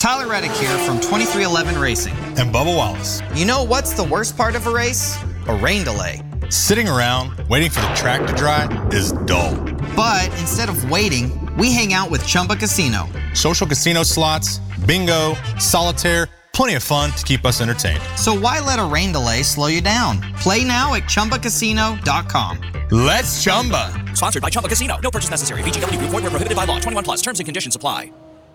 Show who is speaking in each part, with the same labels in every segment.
Speaker 1: Tyler Reddick here from 2311 Racing.
Speaker 2: And Bubba Wallace.
Speaker 1: You know what's the worst part of a race? A rain delay.
Speaker 2: Sitting around waiting for the track to dry is dull.
Speaker 1: But instead of waiting, we hang out with Chumba Casino.
Speaker 2: Social casino slots, bingo, solitaire, plenty of fun to keep us entertained.
Speaker 1: So why let a rain delay slow you down? Play now at ChumbaCasino.com.
Speaker 2: Let's Chumba.
Speaker 3: Sponsored by Chumba Casino. No purchase necessary. VGW Group. Void where prohibited by law. 21 plus. Terms and conditions apply.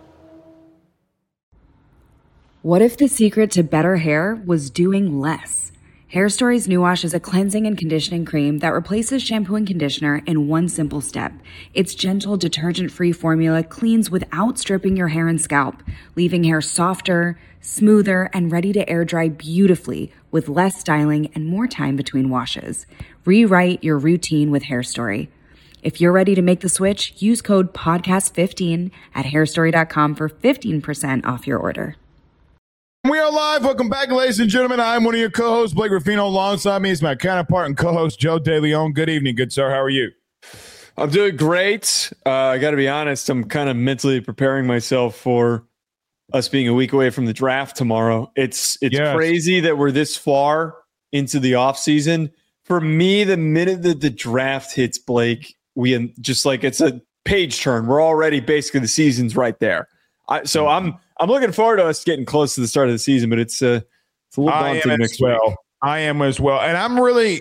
Speaker 4: What if the secret to better hair was doing less? Hair Story's New Wash is a cleansing and conditioning cream that replaces shampoo and conditioner in one simple step. Its gentle, detergent-free formula cleans without stripping your hair and scalp, leaving hair softer, smoother, and ready to air dry beautifully with less styling and more time between washes. Rewrite your routine with Hair Story. If you're ready to make the switch, use code PODCAST15 at hairstory.com for 15% off your order.
Speaker 5: We are live. Welcome back, ladies and gentlemen. I'm one of your co-hosts, Blake Ruffino. Alongside me is my counterpart and co-host, Joe DeLeon. Good evening, good sir. How are you?
Speaker 6: I'm doing great. I got to be honest. I'm kind of mentally preparing myself for us being a week away from the draft tomorrow. It's crazy that we're this far into the offseason. For me, the minute that the draft hits, Blake, we just like it's a page turn. We're already basically the season's right there. So I'm looking forward to us getting close to the start of the season, but it's a little daunting next week.
Speaker 5: I am as well. And I'm really,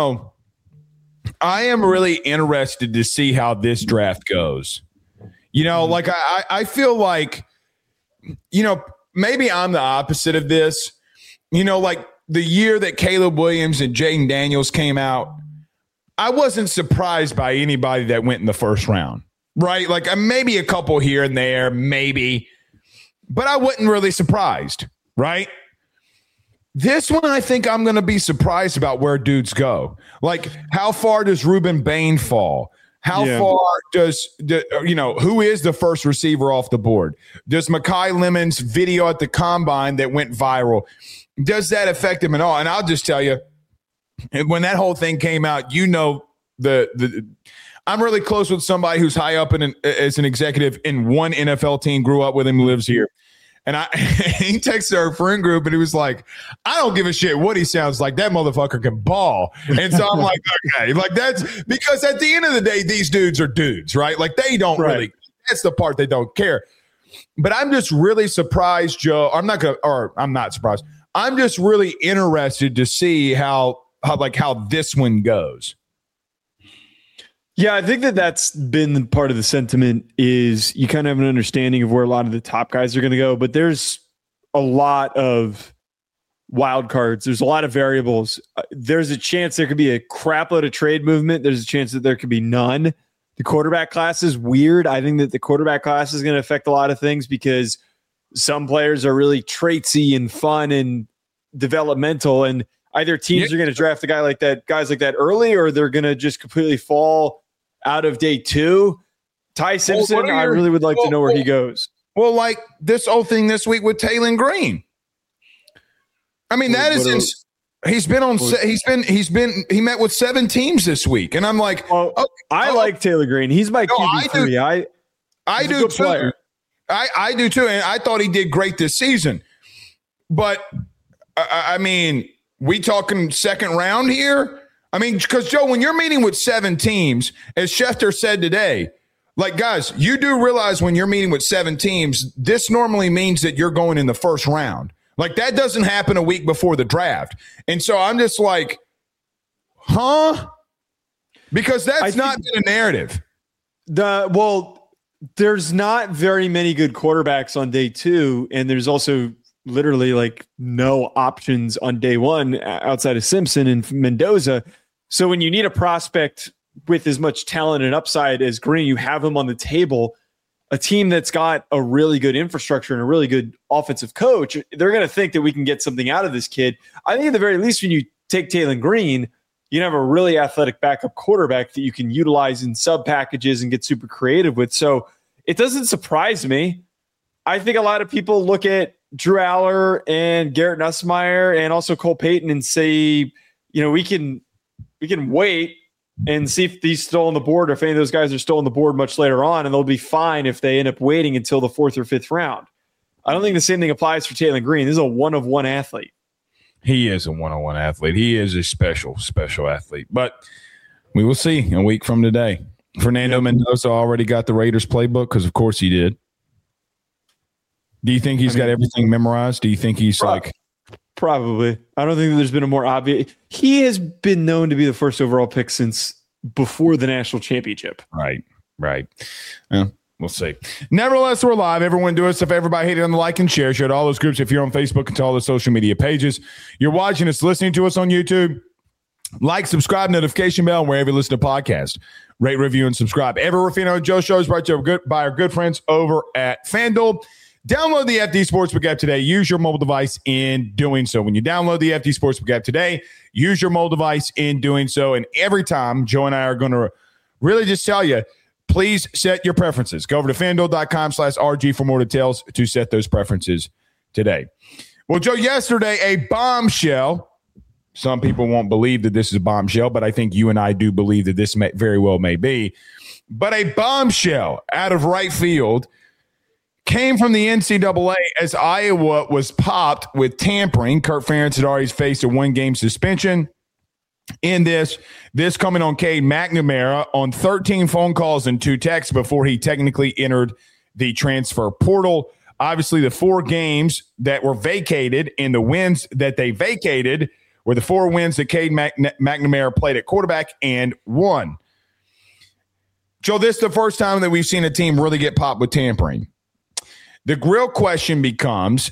Speaker 5: I am really interested to see how this draft goes. Like I feel like, maybe I'm the opposite of this. Like the year that Caleb Williams and Jaden Daniels came out, I wasn't surprised by anybody that went in the first round. Right? Like maybe a couple here and there, maybe. But I wasn't really surprised, right? This one, I think I'm going to be surprised about where dudes go. Like, how far does Ruben Bain fall? How far does, who is the first receiver off the board? Does Mekhi Lemon's video at the combine that went viral, does that affect him at all? And I'll just tell you, when that whole thing came out, I'm really close with somebody who's high up as an executive in one NFL team, grew up with him, lives here. And he texted our friend group and he was like, I don't give a shit what he sounds like. That motherfucker can ball. And so I'm like, okay, like that's because at the end of the day, these dudes are dudes, right? Like they don't really, that's the part they don't care. But I'm just really surprised, Joe. I'm not surprised. I'm just really interested to see how this one goes.
Speaker 6: Yeah, I think that's been part of the sentiment is you kind of have an understanding of where a lot of the top guys are going to go, but there's a lot of wild cards. There's a lot of variables. There's a chance there could be a crap load of trade movement. There's a chance that there could be none. The quarterback class is weird. I think that the quarterback class is going to affect a lot of things because some players are really traitsy and fun and developmental, and either teams are going to draft guys like that early, or they're going to just completely fall out of day two. Ty Simpson, I really would like to know where he goes.
Speaker 5: Well, like this whole thing this week with Taylon Green. I mean, he met with 7 teams this week. And I'm like,
Speaker 6: I like Taylor Green. He's my QB3.
Speaker 5: I do too. I do too. And I thought he did great this season. But I mean, we talking second round here? I mean, because, Joe, when you're meeting with 7 teams, as Schefter said today, like, guys, you do realize when you're meeting with 7 teams, this normally means that you're going in the first round. Like, that doesn't happen a week before the draft. And so I'm just like, huh? Because that's not been a narrative.
Speaker 6: There's not very many good quarterbacks on day 2, and there's also literally like no options on day 1 outside of Simpson and Mendoza. So when you need a prospect with as much talent and upside as Green, you have him on the table. A team that's got a really good infrastructure and a really good offensive coach, they're going to think that we can get something out of this kid. I think at the very least, when you take Taylon Green, you have a really athletic backup quarterback that you can utilize in sub packages and get super creative with. So it doesn't surprise me. I think a lot of people look at Drew Aller and Garrett Nussmeier and also Cole Payton and say, we can wait and see if he's still on the board or if any of those guys are still on the board much later on, and they'll be fine if they end up waiting until the 4th or 5th round. I don't think the same thing applies for Taylor Green. This is a one-of-one athlete.
Speaker 5: He is a one-on-one athlete. He is a special athlete. But we will see a week from today. Fernando Mendoza already got the Raiders playbook because, of course, he did. Do you think he's got everything memorized? Do you think he's
Speaker 6: Probably. I don't think that there's been a more obvious. He has been known to be the first overall pick since before the national championship.
Speaker 5: Right. Yeah, we'll see. Nevertheless, we're live. Everyone do us a favor by hitting on the like and share. Share to all those groups if you're on Facebook and to all the social media pages. You're watching us, listening to us on YouTube. Like, subscribe, notification bell, wherever you listen to podcasts. Rate, review, and subscribe. Every Ruffino and Joe show is brought to you by our good friends over at FanDuel. Download the FD Sportsbook app today. Use your mobile device in doing so. When you download the FD Sportsbook app today, use your mobile device in doing so. And every time, Joe and I are going to really just tell you, please set your preferences. Go over to FanDuel.com/RG for more details to set those preferences today. Well, Joe, yesterday, a bombshell. Some people won't believe that this is a bombshell, but I think you and I do believe that this very well may be. But a bombshell out of right field came from the NCAA as Iowa was popped with tampering. Kirk Ferentz had already faced a one-game suspension. In this coming on Cade McNamara on 13 phone calls and 2 texts before he technically entered the transfer portal. Obviously, the 4 games that were vacated and the wins that they vacated were the 4 wins that Cade McNamara played at quarterback and won. Joe, this is the first time that we've seen a team really get popped with tampering. The real question becomes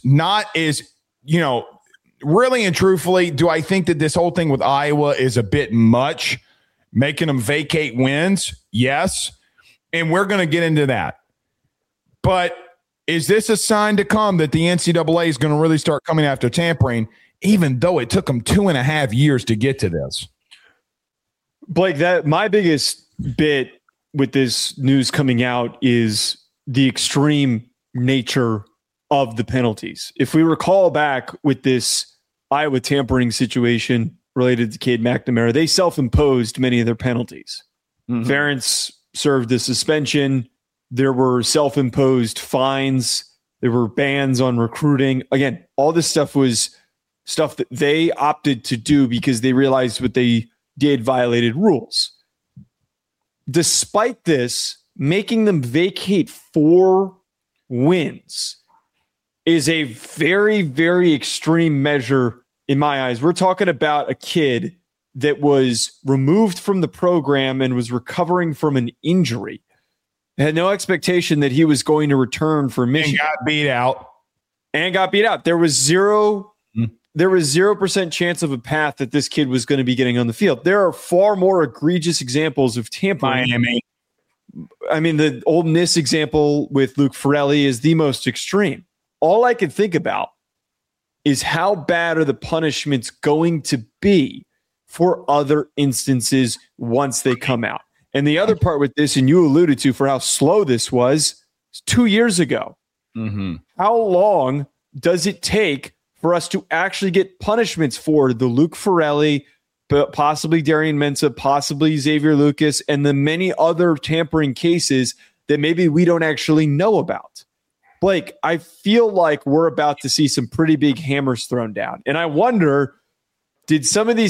Speaker 5: really and truthfully, do I think that this whole thing with Iowa is a bit much, making them vacate wins? Yes. And we're going to get into that. But is this a sign to come that the NCAA is going to really start coming after tampering, even though it took them 2.5 years to get to this?
Speaker 6: Blake, my biggest bit with this news coming out is the extreme nature of the penalties. If we recall back with this Iowa tampering situation related to Cade McNamara, they self-imposed many of their penalties. Mm-hmm. Ferentz served a suspension. There were self-imposed fines. There were bans on recruiting. Again, all this stuff was stuff that they opted to do because they realized what they did violated rules. Despite this, making them vacate 4 wins is a very, very extreme measure in my eyes. We're talking about a kid that was removed from the program and was recovering from an injury. Had no expectation that he was going to return for Michigan.
Speaker 5: And got beat out.
Speaker 6: There was 0% chance of a path that this kid was going to be getting on the field. There are far more egregious examples of tampering.
Speaker 5: Miami.
Speaker 6: I mean, the Ole Miss example with Luke Ferrelli is the most extreme. All I can think about is how bad are the punishments going to be for other instances once they come out. And the other part with this, and you alluded to for how slow this was 2 years ago.
Speaker 5: Mm-hmm.
Speaker 6: How long does it take for us to actually get punishments for the Luke Ferrelli, but possibly Darian Mensah, possibly Xavier Lucas, and the many other tampering cases that maybe we don't actually know about? Blake, I feel like we're about to see some pretty big hammers thrown down. And I wonder, did some of these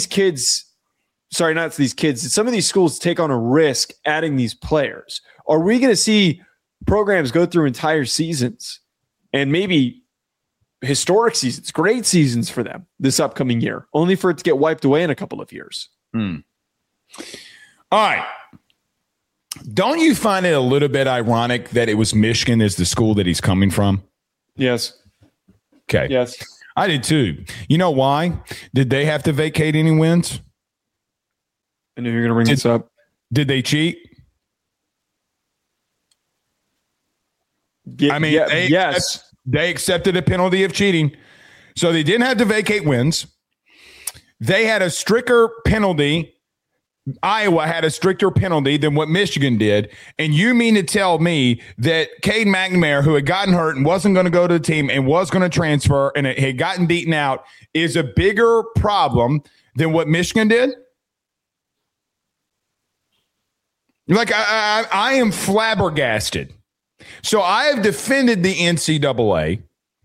Speaker 6: schools take on a risk adding these players? Are we going to see programs go through entire seasons and maybe historic seasons, great seasons for them this upcoming year, only for it to get wiped away in a couple of years?
Speaker 5: All right. Don't you find it a little bit ironic that it was Michigan as the school that he's coming from?
Speaker 6: Yes.
Speaker 5: Okay.
Speaker 6: Yes.
Speaker 5: I did too. You know why? Did they have to vacate any wins?
Speaker 6: I knew you were going to bring this up.
Speaker 5: Did they cheat?
Speaker 6: Yes.
Speaker 5: They accepted a penalty of cheating. So they didn't have to vacate wins. They had a stricter penalty. Iowa had a stricter penalty than what Michigan did. And you mean to tell me that Cade McNamara, who had gotten hurt and wasn't going to go to the team and was going to transfer and it had gotten beaten out, is a bigger problem than what Michigan did? Like, I am flabbergasted. So I have defended the NCAA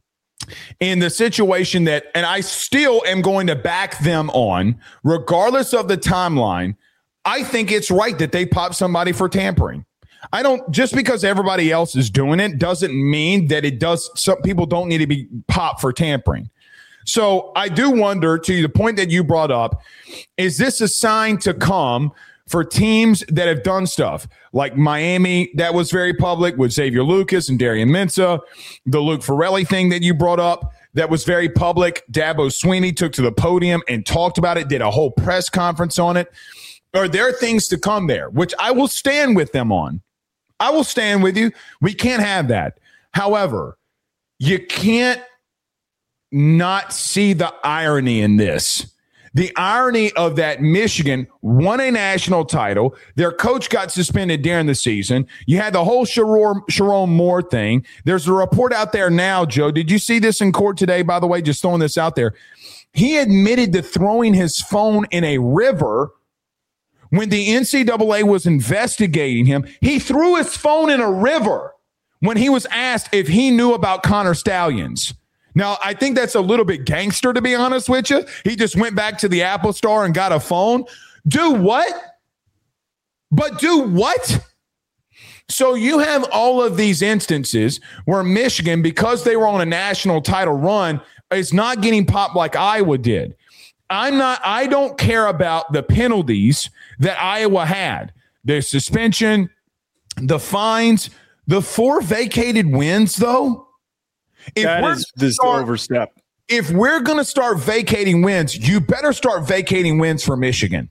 Speaker 5: in the situation that, and I still am going to back them on, regardless of the timeline, I think it's right that they pop somebody for tampering. I don't, just because everybody else is doing it doesn't mean that it does. Some people don't need to be popped for tampering. So I do wonder, to the point that you brought up, is this a sign to come for teams that have done stuff like Miami? That was very public with Xavier Lucas and Darian Mensah. The Luke Farrelly thing that you brought up, that was very public. Dabo Swinney took to the podium and talked about it, did a whole press conference on it. Are there things to come there, which I will stand with them on? I will stand with you. We can't have that. However, you can't not see the irony in this. The irony of that Michigan won a national title. Their coach got suspended during the season. You had the whole Sharon Moore thing. There's a report out there now, Joe. Did you see this in court today, by the way? Just throwing this out there. He admitted to throwing his phone in a river when the NCAA was investigating him. He threw his phone in a river when he was asked if he knew about Connor Stallions. Now, I think that's a little bit gangster, to be honest with you. He just went back to the Apple store and got a phone. Do what? But do what? So you have all of these instances where Michigan, because they were on a national title run, is not getting popped like Iowa did. I don't care about the penalties that Iowa had. The suspension, the fines, the 4 vacated wins, though.
Speaker 6: That is this overstep.
Speaker 5: If we're going to start vacating wins, you better start vacating wins for Michigan.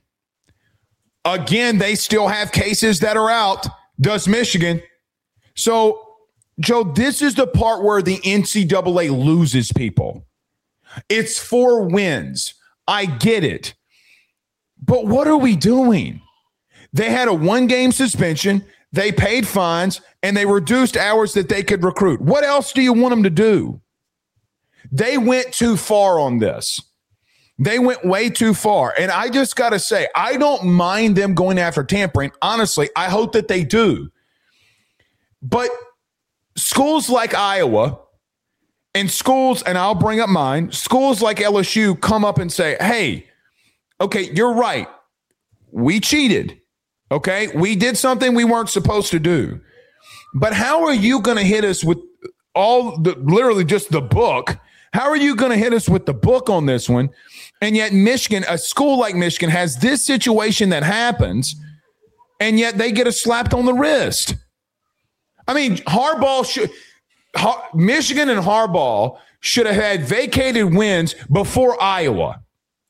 Speaker 5: Again, they still have cases that are out. Does Michigan? So, Joe, this is the part where the NCAA loses people. It's 4 wins. I get it. But what are we doing? They had a 1-game suspension. They paid fines, and they reduced hours that they could recruit. What else do you want them to do? They went too far on this. They went way too far. And I just got to say, I don't mind them going after tampering. Honestly, I hope that they do. But schools like Iowa and schools, and I'll bring up mine, schools like LSU come up and say, hey, okay, you're right. We cheated. Okay, we did something we weren't supposed to do. But how are you going to hit us with literally just the book? How are you going to hit us with the book on this one? And yet Michigan, a school like Michigan, has this situation that happens, and yet they get a slapped on the wrist. I mean, Michigan and Harbaugh should have had vacated wins before Iowa.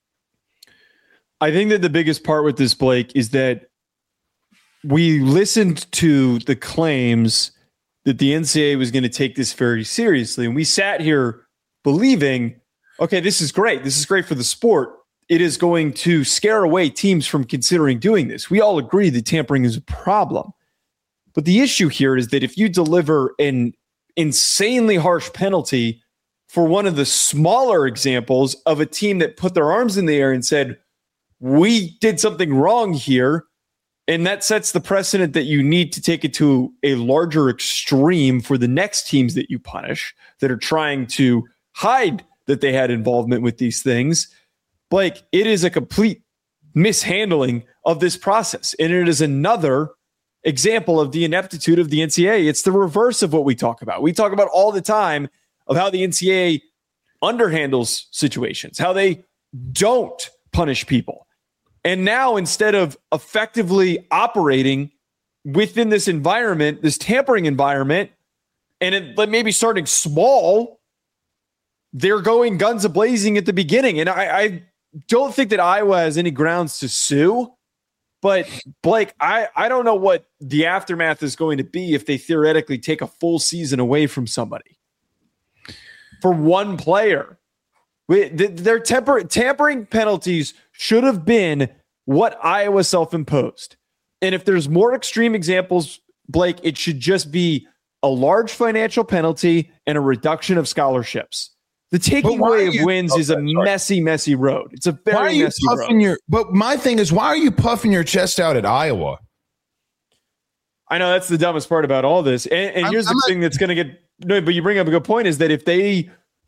Speaker 6: I think that the biggest part with this, Blake, is that we listened to the claims that the NCAA was going to take this very seriously. And we sat here believing, okay, this is great. This is great for the sport. It is going to scare away teams from considering doing this. We all agree that tampering is a problem. But the issue here is that if you deliver an insanely harsh penalty for one of the smaller examples of a team that put their arms in the air and said, we did something wrong here, and that sets the precedent that you need to take it to a larger extreme for the next teams that you punish that are trying to hide that they had involvement with these things. Blake, it is a complete mishandling of this process. And it is another example of the ineptitude of the NCAA. It's the reverse of what we talk about. We talk about all the time of how the NCAA underhandles situations, how they don't punish people. And now, instead of effectively operating within this environment, this tampering environment, and it maybe starting small, they're going guns a-blazing at the beginning. And I don't think that Iowa has any grounds to sue. But, Blake, I don't know what the aftermath is going to be if they theoretically take a full season away from somebody. For one player. Their tampering penalties should have been what Iowa self-imposed. And if there's more extreme examples, Blake, it should just be a large financial penalty and a reduction of scholarships. The taking away of wins is a messy road. It's a very messy road.
Speaker 5: But my thing is, why are you puffing your chest out at Iowa?
Speaker 6: I know that's the dumbest part about all this. And here's the thing that's going to get – no, but you bring up a good point is that if they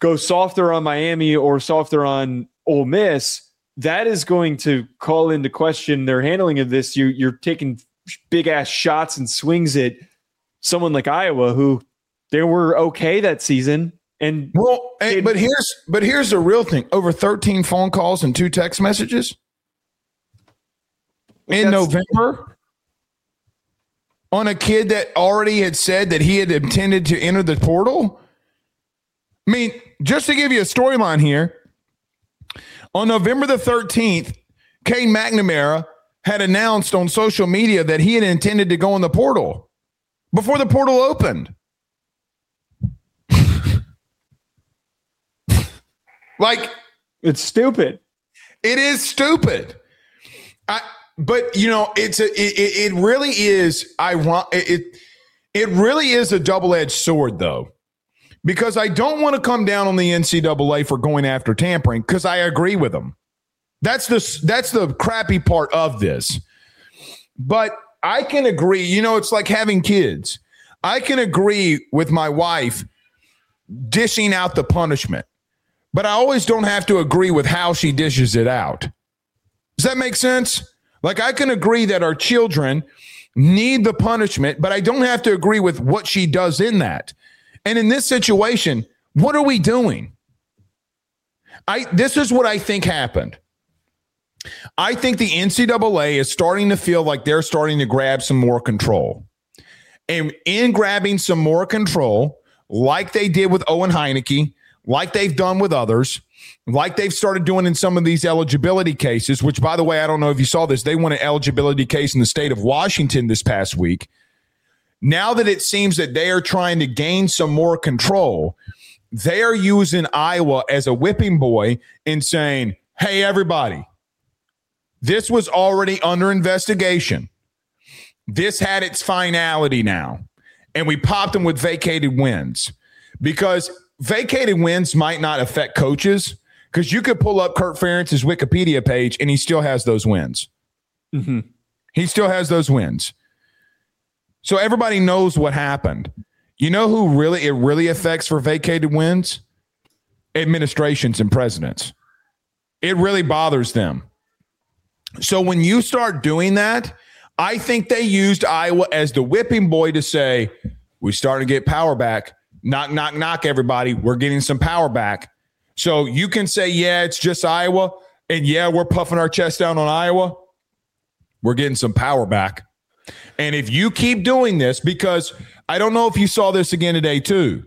Speaker 6: go softer on Miami or softer on Ole Miss, that is going to call into question their handling of this. You're taking big ass shots and swings at someone like Iowa, who they were okay that season. And
Speaker 5: but here's the real thing: over 13 phone calls and 2 text messages in November on a kid that already had said that he had intended to enter the portal. I mean, just to give you a storyline here, on November the 13th, Cade McNamara had announced on social media that he had intended to go in the portal before the portal opened. Like,
Speaker 6: it's stupid.
Speaker 5: It is stupid. But it really is. It really is a double-edged sword, though. Because I don't want to come down on the NCAA for going after tampering, because I agree with them. That's the crappy part of this. But I can agree. It's like having kids. I can agree with my wife dishing out the punishment, but I always don't have to agree with how she dishes it out. Does that make sense? Like, I can agree that our children need the punishment, but I don't have to agree with what she does in that. And in this situation, what are we doing? This is what I think happened. I think the NCAA is starting to feel like they're starting to grab some more control. And in grabbing some more control, like they did with Owen Heineke, like they've done with others, like they've started doing in some of these eligibility cases, which, by the way, I don't know if you saw this, they won an eligibility case in the state of Washington this past week. Now that it seems that they are trying to gain some more control, they are using Iowa as a whipping boy and saying, hey, everybody, this was already under investigation. This had its finality now. And we popped them with vacated wins, because vacated wins might not affect coaches, because you could pull up Kirk Ferentz's Wikipedia page and he still has those wins. Mm-hmm. He still has those wins. So everybody knows what happened. You know who it really affects for vacated wins? Administrations and presidents. It really bothers them. So when you start doing that, I think they used Iowa as the whipping boy to say, we're starting to get power back. Knock, knock, knock, everybody. We're getting some power back. So you can say, yeah, it's just Iowa. And yeah, we're puffing our chest down on Iowa. We're getting some power back. And if you keep doing this, because I don't know if you saw this again today too,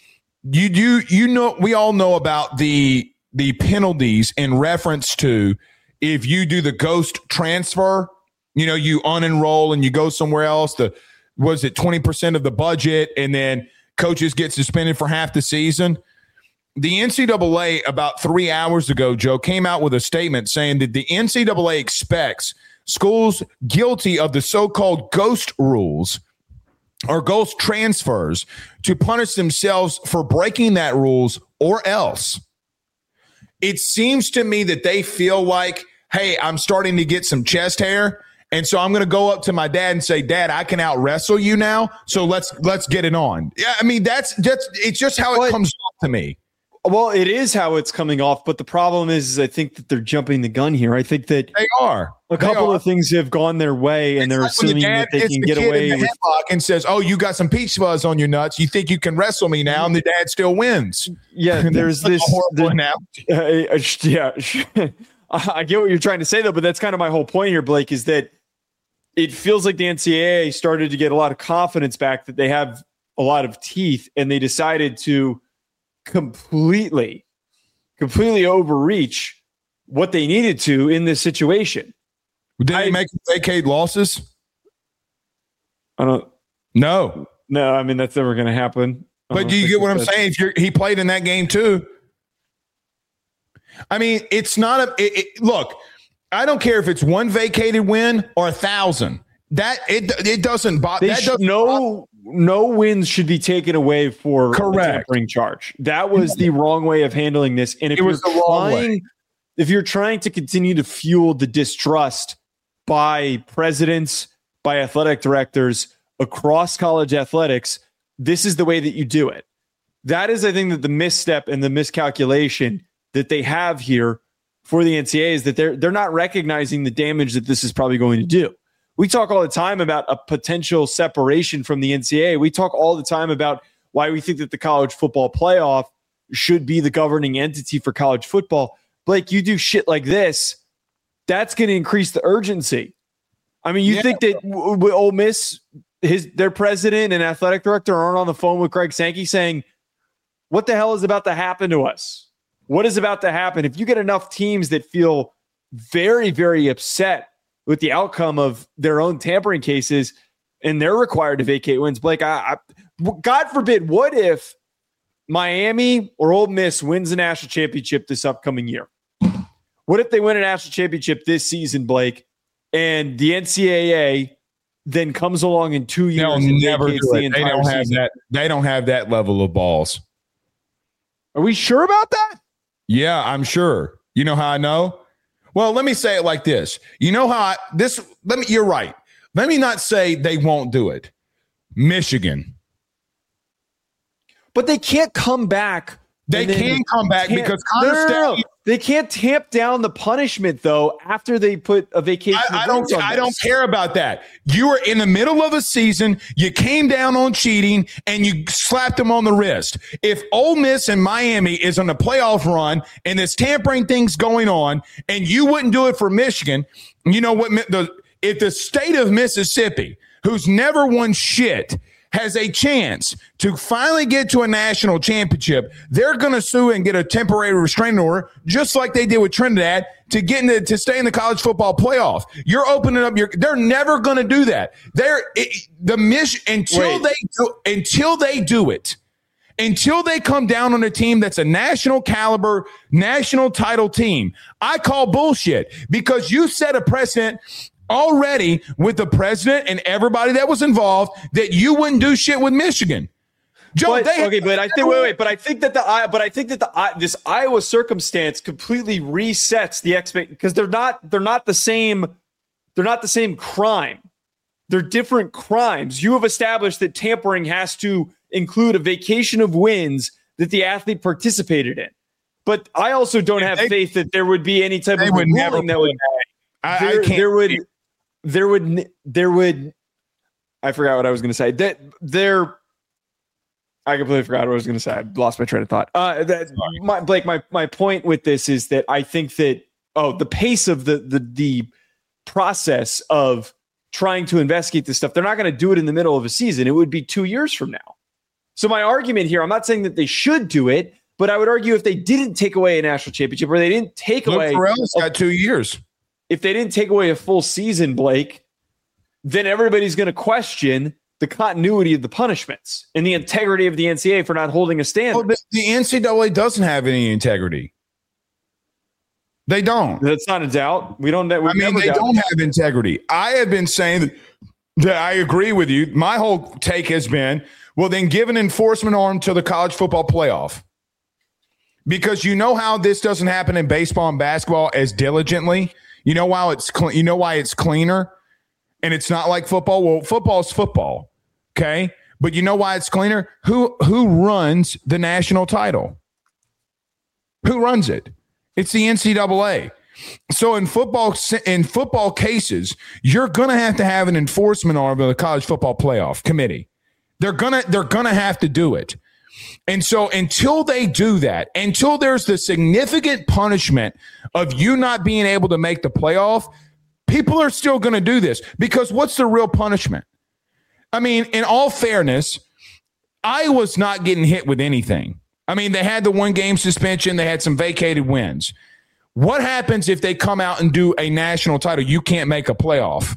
Speaker 5: we all know about the penalties in reference to if you do the ghost transfer, you unenroll and you go somewhere else. Was it 20% of the budget, and then coaches get suspended for half the season? The NCAA about 3 hours ago, Joe, came out with a statement saying that the NCAA expects schools guilty of the so-called ghost rules or ghost transfers to punish themselves for breaking that rules, or else. It seems to me that they feel like, hey, I'm starting to get some chest hair, and so I'm going to go up to my dad and say, Dad, I can out wrestle you now, so let's get it on. Yeah, I mean, it's just how it comes off to me.
Speaker 6: Well, it is how it's coming off, but the problem is I think that they're jumping the gun here. I think that
Speaker 5: they are.
Speaker 6: A couple of things have gone their way, and they're assuming that they can get away with
Speaker 5: and says, "Oh, you got some peach fuzz on your nuts. You think you can wrestle me now?" And the dad still wins.
Speaker 6: Yeah, there's this horrible analogy. Yeah, I get what you're trying to say, though, but that's kind of my whole point here, Blake, is that it feels like the NCAA started to get a lot of confidence back, that they have a lot of teeth, and they decided to completely overreach what they needed to in this situation.
Speaker 5: Did they make vacate losses?
Speaker 6: I don't.
Speaker 5: No.
Speaker 6: I mean, that's never going to happen.
Speaker 5: But do you get what I'm saying? If he played in that game too. I mean, it's not look. I don't care if it's one vacated win or 1,000. That it doesn't bother. No
Speaker 6: wins should be taken away for a tampering charge. That was the wrong way of handling this. And if you're trying to continue to fuel the distrust by presidents, by athletic directors across college athletics, this is the way that you do it. That is, I think, that the misstep and the miscalculation that they have here for the NCAA is that they're not recognizing the damage that this is probably going to do. We talk all the time about a potential separation from the NCAA. We talk all the time about why we think that the college football playoff should be the governing entity for college football. Blake, you do shit like this, that's going to increase the urgency. I mean, you think that Ole Miss, their president and athletic director aren't on the phone with Greg Sankey saying, what the hell is about to happen to us? What is about to happen? If you get enough teams that feel very, very upset with the outcome of their own tampering cases and they're required to vacate wins, Blake, God forbid, what if Miami or Ole Miss wins a national championship this upcoming year? What if they win a national championship this season, Blake, and the NCAA then comes along in 2 years and
Speaker 5: never
Speaker 6: vacates
Speaker 5: do
Speaker 6: the
Speaker 5: it. They
Speaker 6: entire
Speaker 5: don't have
Speaker 6: season?
Speaker 5: that. They don't have that level of balls.
Speaker 6: Are we sure about that?
Speaker 5: Yeah, I'm sure. You know how I know? Well, let me say it like this. You know how you're right. Let me not say they won't do it. Michigan.
Speaker 6: But they can't come back.
Speaker 5: They can come back because Connor State.
Speaker 6: They can't tamp down the punishment, though, after they put a vacation.
Speaker 5: I don't care about that. You were in the middle of a season. You came down on cheating and you slapped them on the wrist. If Ole Miss and Miami is on a playoff run and this tampering thing's going on and you wouldn't do it for Michigan, you know what? If the state of Mississippi, who's never won shit, has a chance to finally get to a national championship, they're going to sue and get a temporary restraining order, just like they did with Trinidad, to stay in the college football playoff. You're opening up they're never going to do that. Until they come down on a team that's a national caliber, national title team. I call bullshit because you set a precedent already with the president and everybody that was involved that you wouldn't do shit with Michigan. Joe, I think that this Iowa circumstance completely resets the expectation because they're not the same crime. They're different crimes. You have established that tampering has to include a vacation of wins that the athlete participated in. But I also don't have faith that there would be any type of ruling that would. There would. I forgot what I was going to say. I completely forgot what I was going to say. I lost my train of thought. Blake, my point with this is that I think that the pace of the process of trying to investigate this stuff, they're not going to do it in the middle of a season. It would be 2 years from now. So my argument here, I'm not saying that they should do it, but I would argue if they didn't take away a national championship or they didn't take away. Ferrell's got 2 years.
Speaker 6: If they didn't take away a full season, Blake, then everybody's going to question the continuity of the punishments and the integrity of the NCAA for not holding a standard.
Speaker 5: Well, the NCAA doesn't have any integrity. They don't.
Speaker 6: That's not a doubt. They don't have
Speaker 5: integrity. I have been saying that I agree with you. My whole take has been, well, then give an enforcement arm to the college football playoff. Because you know how this doesn't happen in baseball and basketball as diligently. You know why it's cleaner and it's not like football? Well, football's football, okay? But you know why it's cleaner? Who runs the national title? Who runs it? It's the NCAA. So in football cases, you're going to have an enforcement arm of the college football playoff committee. They're going to have to do it. And so until they do that, until there's the significant punishment of you not being able to make the playoff, people are still going to do this because what's the real punishment? I mean, in all fairness, Iowa's not getting hit with anything. I mean, they had the 1-game suspension. They had some vacated wins. What happens if they come out and do a national title? You can't make a playoff.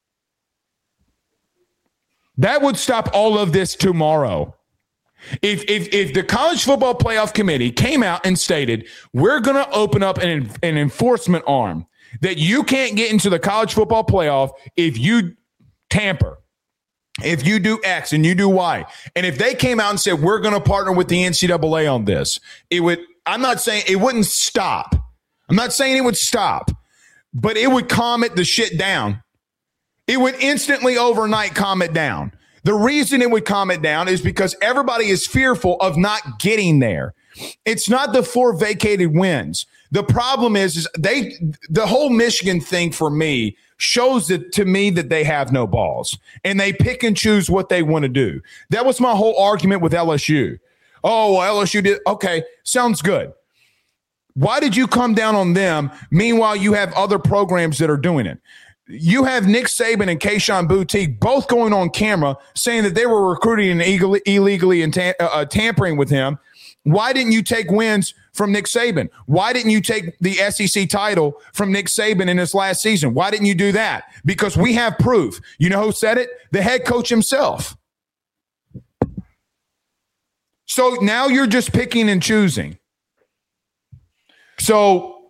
Speaker 5: That would stop all of this tomorrow. If the college football playoff committee came out and stated, we're going to open up an enforcement arm that you can't get into the college football playoff if you tamper, if you do X and you do Y. And if they came out and said, we're going to partner with the NCAA on this, I'm not saying it wouldn't stop. I'm not saying it would stop, but it would calm the shit down. It would instantly overnight calm it down. The reason it would calm it down is because everybody is fearful of not getting there. It's not the 4 vacated wins. The problem is the whole Michigan thing for me shows that to me that they have no balls and they pick and choose what they want to do. That was my whole argument with LSU. Oh, well, LSU did. Okay, sounds good. Why did you come down on them? Meanwhile, you have other programs that are doing it. You have Nick Saban and Kayshon Boutte both going on camera saying that they were recruiting and illegally and tampering with him. Why didn't you take wins from Nick Saban? Why didn't you take the SEC title from Nick Saban in his last season? Why didn't you do that? Because we have proof. You know who said it? The head coach himself. So now you're just picking and choosing. So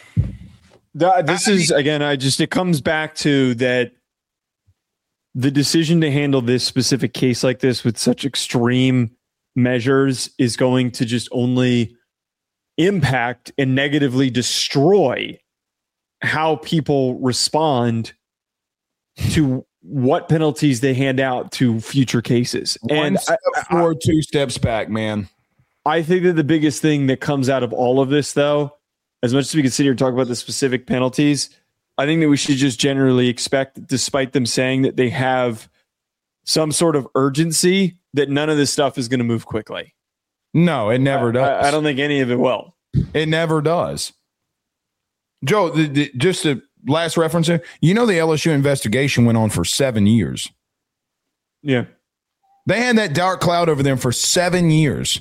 Speaker 6: it comes back to that the decision to handle this specific case like this with such extreme measures is going to just only impact and negatively destroy how people respond to what penalties they hand out to future cases. And
Speaker 5: 1 step forward, 2 steps back, man.
Speaker 6: I think that the biggest thing that comes out of all of this, though, as much as we can sit here and talk about the specific penalties, I think that we should just generally expect, despite them saying that they have some sort of urgency, that none of this stuff is going to move quickly.
Speaker 5: No, it never does.
Speaker 6: I don't think any of it will.
Speaker 5: It never does. Joe, just a last reference here. You know the LSU investigation went on for 7 years.
Speaker 6: Yeah.
Speaker 5: They had that dark cloud over them for 7 years.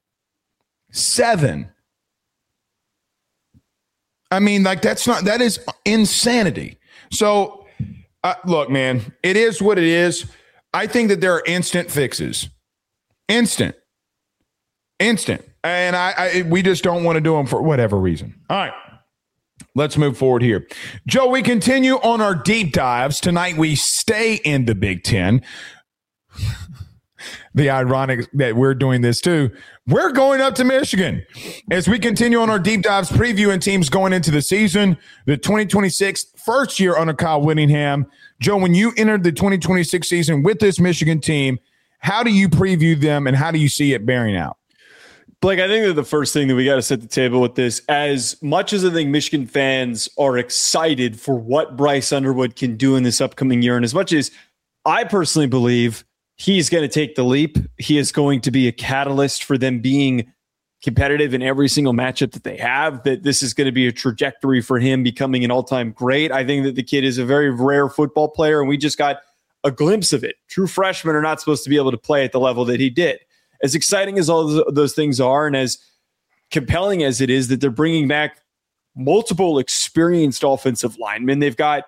Speaker 5: 7. I mean, like, that is insanity. So, look, man, it is what it is. I think that there are instant fixes. Instant. And we just don't want to do them for whatever reason. All right. Let's move forward here. Joe, we continue on our deep dives. Tonight we stay in the Big Ten. The ironic that we're doing this too. We're going up to Michigan as we continue on our deep dives previewing teams going into the season, the 2026 first year under Kyle Whittingham. Joe, when you entered the 2026 season with this Michigan team, how do you preview them and how do you see it bearing out?
Speaker 6: Blake, I think that the first thing that we got to set the table with this, as much as I think Michigan fans are excited for what Bryce Underwood can do in this upcoming year, and as much as I personally believe he's going to take the leap, he is going to be a catalyst for them being competitive in every single matchup that they have, that this is going to be a trajectory for him becoming an all-time great. I think that the kid is a very rare football player, and we just got a glimpse of it. True freshmen are not supposed to be able to play at the level that he did. As exciting as all those things are, and as compelling as it is that they're bringing back multiple experienced offensive linemen, they've got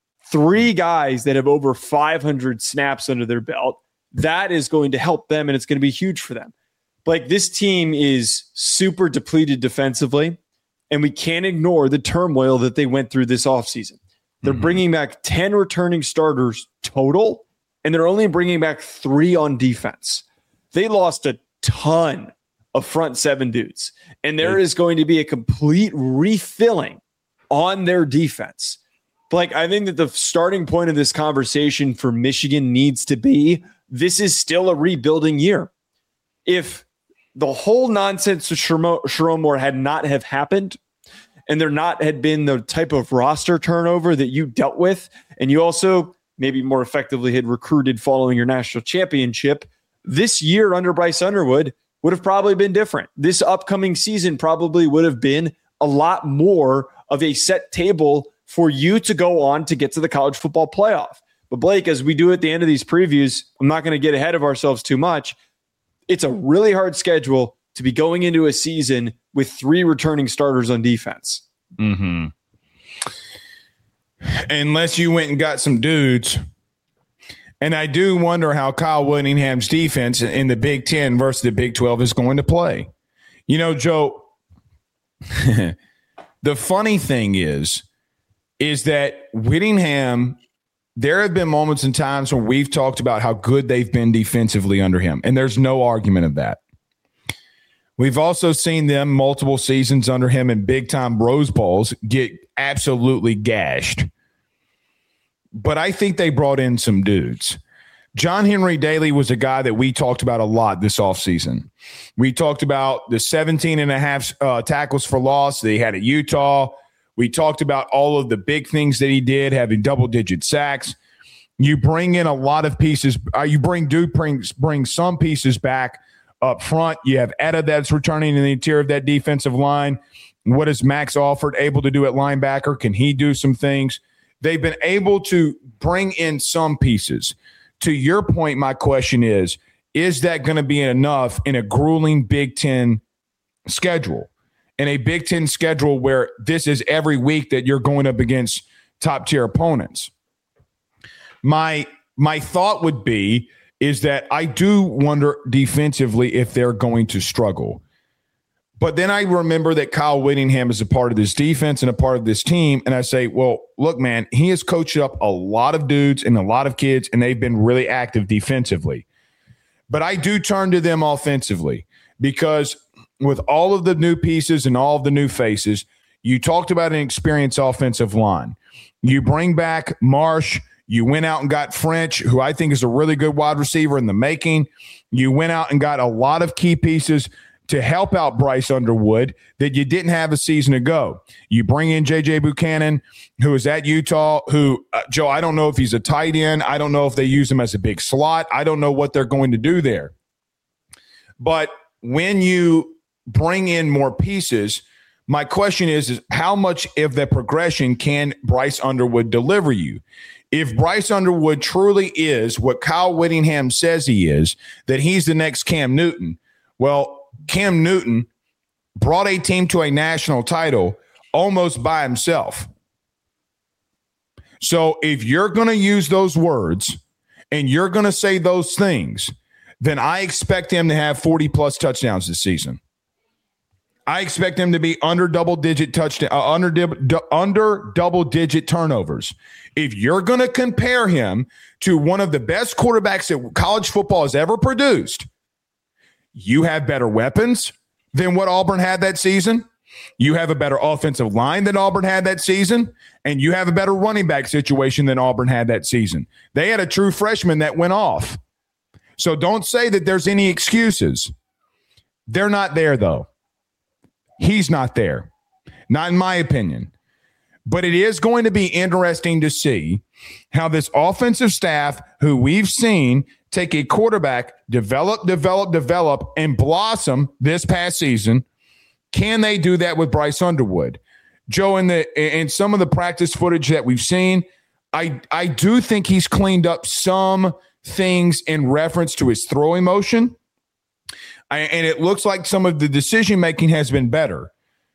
Speaker 6: 3 guys that have over 500 snaps under their belt. That is going to help them, and it's going to be huge for them. Like, this team is super depleted defensively, and we can't ignore the turmoil that they went through this offseason. They're bringing back 10 returning starters total, and they're only bringing back 3 on defense. They lost a ton of front 7 dudes, and there is going to be a complete refilling on their defense. Like, I think that the starting point of this conversation for Michigan needs to be, this is still a rebuilding year. If the whole nonsense of Sherrone Moore had not have happened, and there not had been the type of roster turnover that you dealt with, and you also maybe more effectively had recruited following your national championship, this year under Bryce Underwood would have probably been different. This upcoming season probably would have been a lot more of a set table for you to go on to get to the college football playoff. But Blake, as we do at the end of these previews, I'm not going to get ahead of ourselves too much. It's a really hard schedule to be going into a season with 3 returning starters on defense.
Speaker 5: Mm-hmm. Unless you went and got some dudes. And I do wonder how Kyle Whittingham's defense in the Big Ten versus the Big 12 is going to play. You know, Joe, the funny thing is that Whittingham, there have been moments and times when we've talked about how good they've been defensively under him, and there's no argument of that. We've also seen them multiple seasons under him in big-time Rose Bowls get absolutely gashed. But I think they brought in some dudes. John Henry Daly was a guy that we talked about a lot this offseason. We talked about the 17 and a half tackles for loss that he had at Utah. We talked about all of the big things that he did, having double-digit sacks. You bring in a lot of pieces. Bring some pieces back up front. You have Etta that's returning in the interior of that defensive line. What is Max Alford able to do at linebacker? Can he do some things? They've been able to bring in some pieces. To your point, my question is that going to be enough in a grueling Big Ten schedule? In a Big Ten schedule where this is every week that you're going up against top-tier opponents? My thought would be is that I do wonder defensively if they're going to struggle. But then I remember that Kyle Whittingham is a part of this defense and a part of this team. And I say, well, look, man, he has coached up a lot of dudes and a lot of kids, and they've been really active defensively. But I do turn to them offensively because with all of the new pieces and all of the new faces, you talked about an experienced offensive line. You bring back Marsh. You went out and got French, who I think is a really good wide receiver in the making. You went out and got a lot of key pieces to help out Bryce Underwood that you didn't have a season ago. You bring in J.J. Buchanan, who is at Utah, who, Joe, I don't know if he's a tight end. I don't know if they use him as a big slot. I don't know what they're going to do there. But when you bring in more pieces, my question is how much of the progression can Bryce Underwood deliver you? If Bryce Underwood truly is what Kyle Whittingham says he is, that he's the next Cam Newton, well, Cam Newton brought a team to a national title almost by himself. So if you're going to use those words and you're going to say those things, then I expect him to have 40-plus touchdowns this season. I expect him to be under double-digit turnovers. If you're going to compare him to one of the best quarterbacks that college football has ever produced, you have better weapons than what Auburn had that season. You have a better offensive line than Auburn had that season, and you have a better running back situation than Auburn had that season. They had a true freshman that went off. So don't say that there's any excuses. They're not there, though. He's not there. Not in my opinion. But it is going to be interesting to see how this offensive staff, who we've seen take a quarterback, develop, and blossom this past season, can they do that with Bryce Underwood? Joe, in some of the practice footage that we've seen, I do think he's cleaned up some things in reference to his throwing motion. And it looks like some of the decision-making has been better.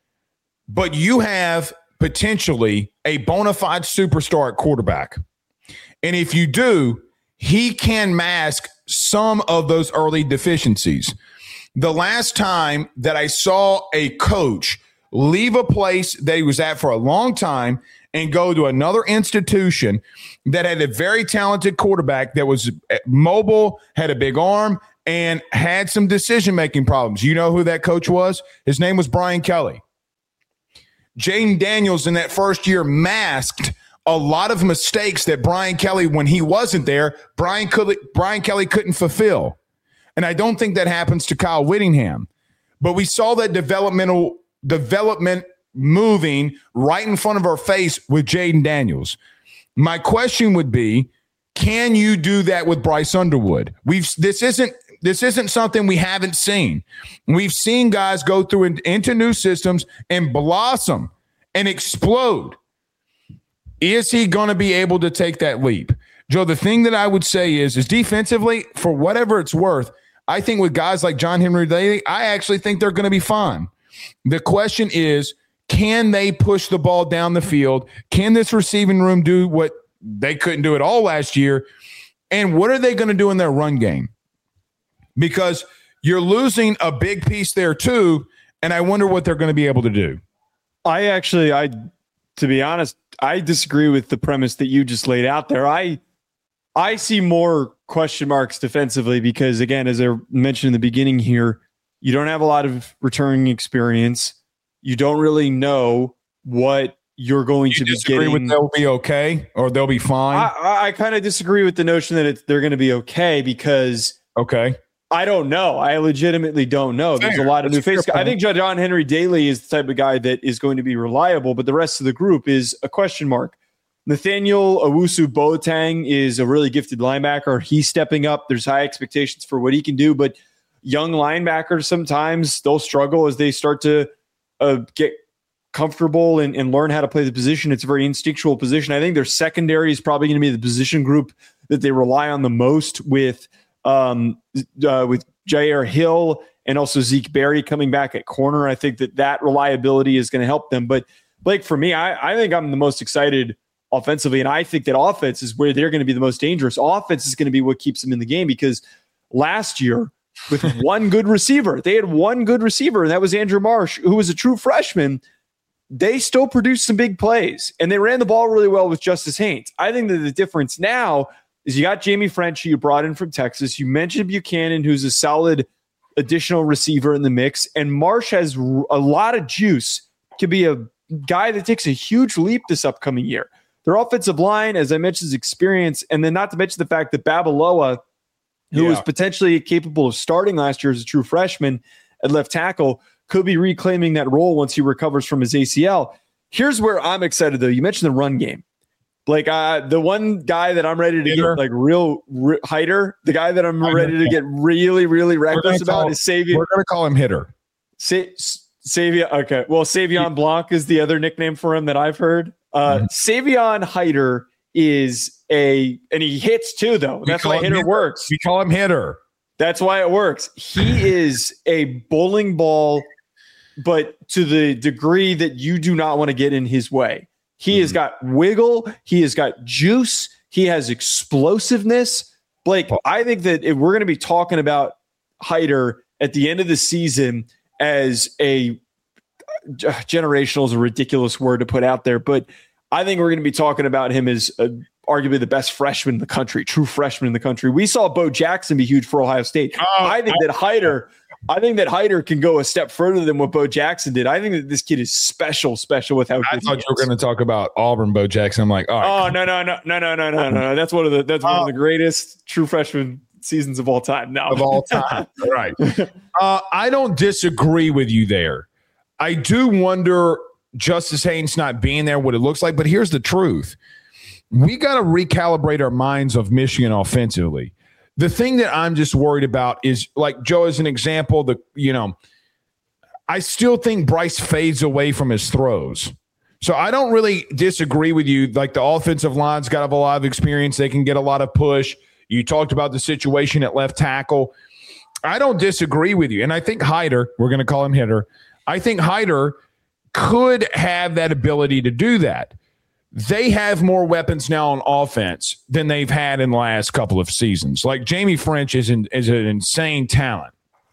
Speaker 5: But you have potentially a bona fide superstar at quarterback. And if you do, he can mask some of those early deficiencies. The last time that I saw a coach leave a place that he was at for a long time and go to another institution that had a very talented quarterback that was mobile, had a big arm, and had some decision-making problems. You know who that coach was? His name was Brian Kelly. Jayden Daniels in that first year masked a lot of mistakes that Brian Kelly, when he wasn't there, Brian Kelly couldn't fulfill. And I don't think that happens to Kyle Whittingham. But we saw that development moving right in front of our face with Jayden Daniels. My question would be, can you do that with Bryce Underwood? This isn't something we haven't seen. We've seen guys go through into new systems and blossom and explode. Is he going to be able to take that leap? Joe, the thing that I would say is defensively, for whatever it's worth, I think with guys like John Henry Daly, I actually think they're going to be fine. The question is, can they push the ball down the field? Can this receiving room do what they couldn't do at all last year? And what are they going to do in their run game? Because you're losing a big piece there too, and I wonder what they're going to be able to do. To be honest, I disagree with the premise that you just laid out there. I see more question marks defensively because, again, as I mentioned in the beginning here, you don't have a lot of returning experience. You don't really know what
Speaker 6: you're going to be getting.
Speaker 5: They'll be okay or they'll be fine.
Speaker 6: I kind of disagree with the notion that they're going to be okay because I don't know. I legitimately don't know. There's a lot of new faces. I think John Henry Daly is the type of guy that is going to be reliable, but the rest of the group is a question mark. Nathaniel Owusu-Boateng is a really gifted linebacker. He's stepping up. There's high expectations for what he can do, but young linebackers sometimes they'll struggle as they start to get comfortable and learn how to play the position. It's a very instinctual position. I think their secondary is probably going to be the position group that they rely on the most with Jair Hill and also Zeke Berry coming back at corner. I think that reliability is going to help them. But Blake, for me, I think I'm the most excited offensively, and I think that offense is where they're going to be the most dangerous. Offense is going to be what keeps them in the game because last year with one good receiver, they had one good receiver, and that was Andrew Marsh, who was a true freshman. They still produced some big plays, and they ran the ball really well with Justice Haynes. I think that the difference now is you got Jamie French, who you brought in from Texas. You mentioned Buchanan, who's a solid additional receiver in the mix, and Marsh has a lot of juice to be a guy that takes a huge leap this upcoming year. Their offensive line, as I mentioned, is experience, and then not to mention the fact that Babaloa, who was potentially capable of starting last year as a true freshman at left tackle, could be reclaiming that role once he recovers from his ACL. Here's where I'm excited, though. You mentioned the run game. Like the one guy that I'm ready to get like real Hider, the guy that I'm ready to get really, really reckless about is Savion.
Speaker 5: We're going to call him Hitter.
Speaker 6: Savion. Okay. Well, Savion Blanc is the other nickname for him that I've heard. Savion Hider and he hits too, though. That's why Hitter works.
Speaker 5: We call him Hitter.
Speaker 6: That's why it works. He is a bowling ball, but to the degree that you do not want to get in his way. He has got wiggle. He has got juice. He has explosiveness. Blake, I think that if we're going to be talking about Hider at the end of the season as generational is a ridiculous word to put out there, but I think we're going to be talking about him as arguably the best freshman in the country, true freshman in the country. We saw Bo Jackson be huge for Ohio State. I think that Hider can go a step further than what Bo Jackson did. I think that this kid is special with how
Speaker 5: I thought you were going to talk about Auburn Bo Jackson. I'm like, all right.
Speaker 6: No. That's one of the greatest true freshman seasons of all time. No.
Speaker 5: Of all time. Right. I don't disagree with you there. I do wonder Justice Haynes not being there, what it looks like. But here's the truth. We got to recalibrate our minds of Michigan offensively. The thing that I'm just worried about is, like Joe, as an example, I still think Bryce fades away from his throws. So I don't really disagree with you. Like the offensive line's got a lot of experience. They can get a lot of push. You talked about the situation at left tackle. I don't disagree with you. And I think Hider, we're going to call him Hitter, I think Hider could have that ability to do that. They have more weapons now on offense than they've had in the last couple of seasons. Like Jamie French is an insane talent.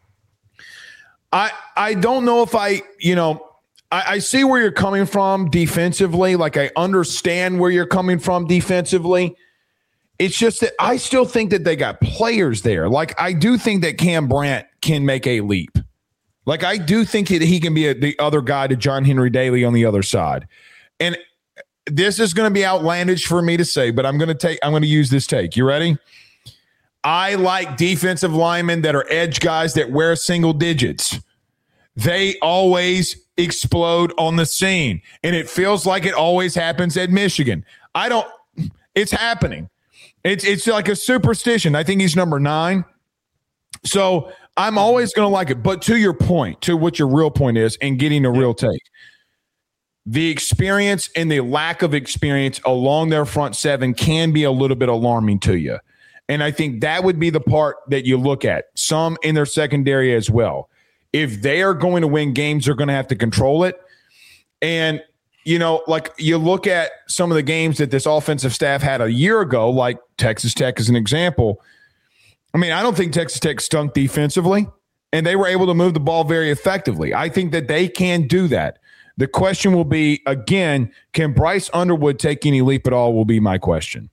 Speaker 5: I don't know if I see where you're coming from defensively. Like I understand where you're coming from defensively. It's just that I still think that they got players there. Like I do think that Cam Brandt can make a leap. Like I do think that he can be the other guy to John Henry Daly on the other side. And this is going to be outlandish for me to say, but I'm going to use this take. You ready? I like defensive linemen that are edge guys that wear single digits. They always explode on the scene, and it feels like it always happens at Michigan. It's happening. It's like a superstition. I think he's number 9. So I'm always going to like it. But to your point, to what your real point is, and getting a real take, the experience and the lack of experience along their front 7 can be a little bit alarming to you. And I think that would be the part that you look at. Some in their secondary as well. If they are going to win games, they're going to have to control it. And, like you look at some of the games that this offensive staff had a year ago, like Texas Tech as an example. I mean, I don't think Texas Tech stunk defensively, and they were able to move the ball very effectively. I think that they can do that. The question will be, again, can Bryce Underwood take any leap at all will be my question.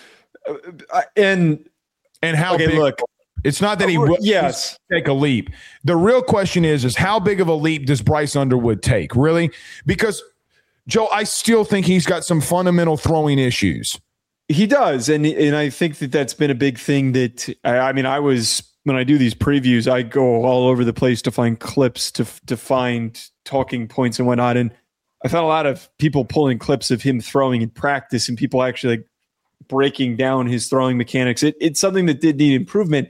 Speaker 5: And how big? Look, it's not that he will take a leap. The real question is how big of a leap does Bryce Underwood take, really? Because Joe, I still think he's got some fundamental throwing issues.
Speaker 6: He does, and I think that's been a big thing. That I was when I do these previews, I go all over the place to find clips to find talking points and whatnot. And I found a lot of people pulling clips of him throwing in practice, and people actually like breaking down his throwing mechanics. It's something that did need improvement.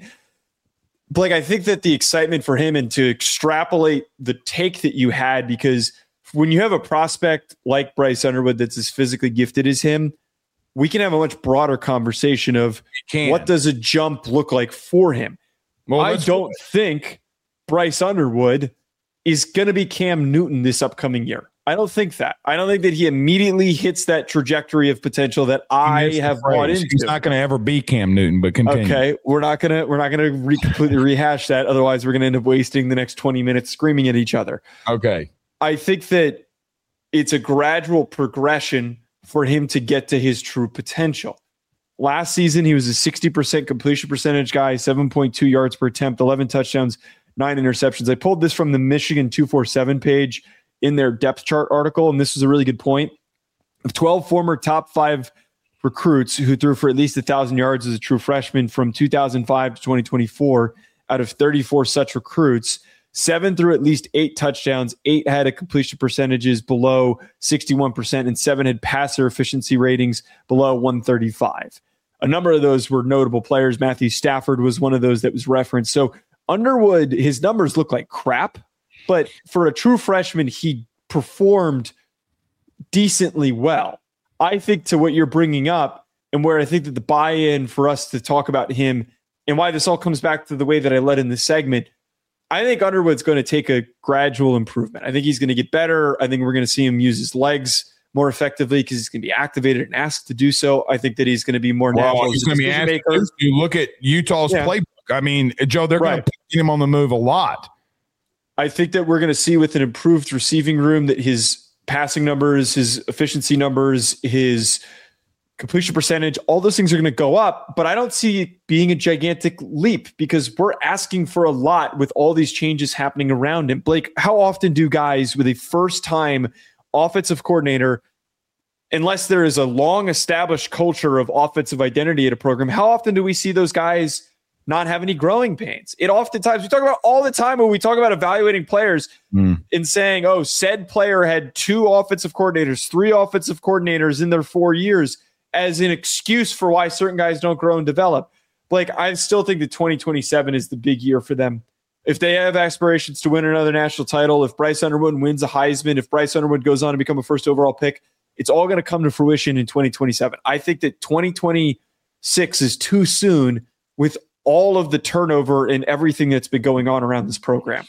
Speaker 6: Blake, I think that the excitement for him and to extrapolate the take that you had, because when you have a prospect like Bryce Underwood that's as physically gifted as him, we can have a much broader conversation of what does a jump look like for him. Well, I don't think Bryce Underwood is going to be Cam Newton this upcoming year. I don't think that. I don't think that he immediately hits that trajectory of potential that I have bought into.
Speaker 5: He's not going to ever be Cam Newton, but continue.
Speaker 6: Okay, we're not going to completely rehash that. Otherwise, we're going to end up wasting the next 20 minutes screaming at each other.
Speaker 5: Okay.
Speaker 6: I think that it's a gradual progression for him to get to his true potential. Last season, he was a 60% completion percentage guy, 7.2 yards per attempt, 11 touchdowns, 9 interceptions. I pulled this from the Michigan 247 page in their depth chart article, and this is a really good point. Of 12 former top 5 recruits who threw for at least 1,000 yards as a true freshman from 2005 to 2024, out of 34 such recruits, 7 threw at least 8 touchdowns, 8 had a completion percentages below 61%, and 7 had passer efficiency ratings below 135. A number of those were notable players. Matthew Stafford was one of those that was referenced. So Underwood, his numbers look like crap, but for a true freshman, he performed decently well. I think to what you're bringing up, and where I think that the buy-in for us to talk about him and why this all comes back to the way that I led in this segment, I think Underwood's going to take a gradual improvement. I think he's going to get better. I think we're going to see him use his legs more effectively because he's going to be activated and asked to do so. I think that he's going to be more natural.
Speaker 5: He's going to be asked. You look at Utah's playbook. I mean, Joe, they're going to put him on the move a lot.
Speaker 6: I think that we're going to see with an improved receiving room that his passing numbers, his efficiency numbers, his completion percentage, all those things are going to go up, but I don't see it being a gigantic leap because we're asking for a lot with all these changes happening around him. Blake, how often do guys with a first-time offensive coordinator, unless there is a long-established culture of offensive identity at a program, how often do we see those guys not have any growing pains? It oftentimes, we talk about all the time when we talk about evaluating players and saying, oh, said player had 2 offensive coordinators, 3 offensive coordinators in their 4 years as an excuse for why certain guys don't grow and develop. Blake, I still think that 2027 is the big year for them. If they have aspirations to win another national title, if Bryce Underwood wins a Heisman, if Bryce Underwood goes on to become a first overall pick, it's all going to come to fruition in 2027. I think that 2026 is too soon with all of the turnover and everything that's been going on around this program.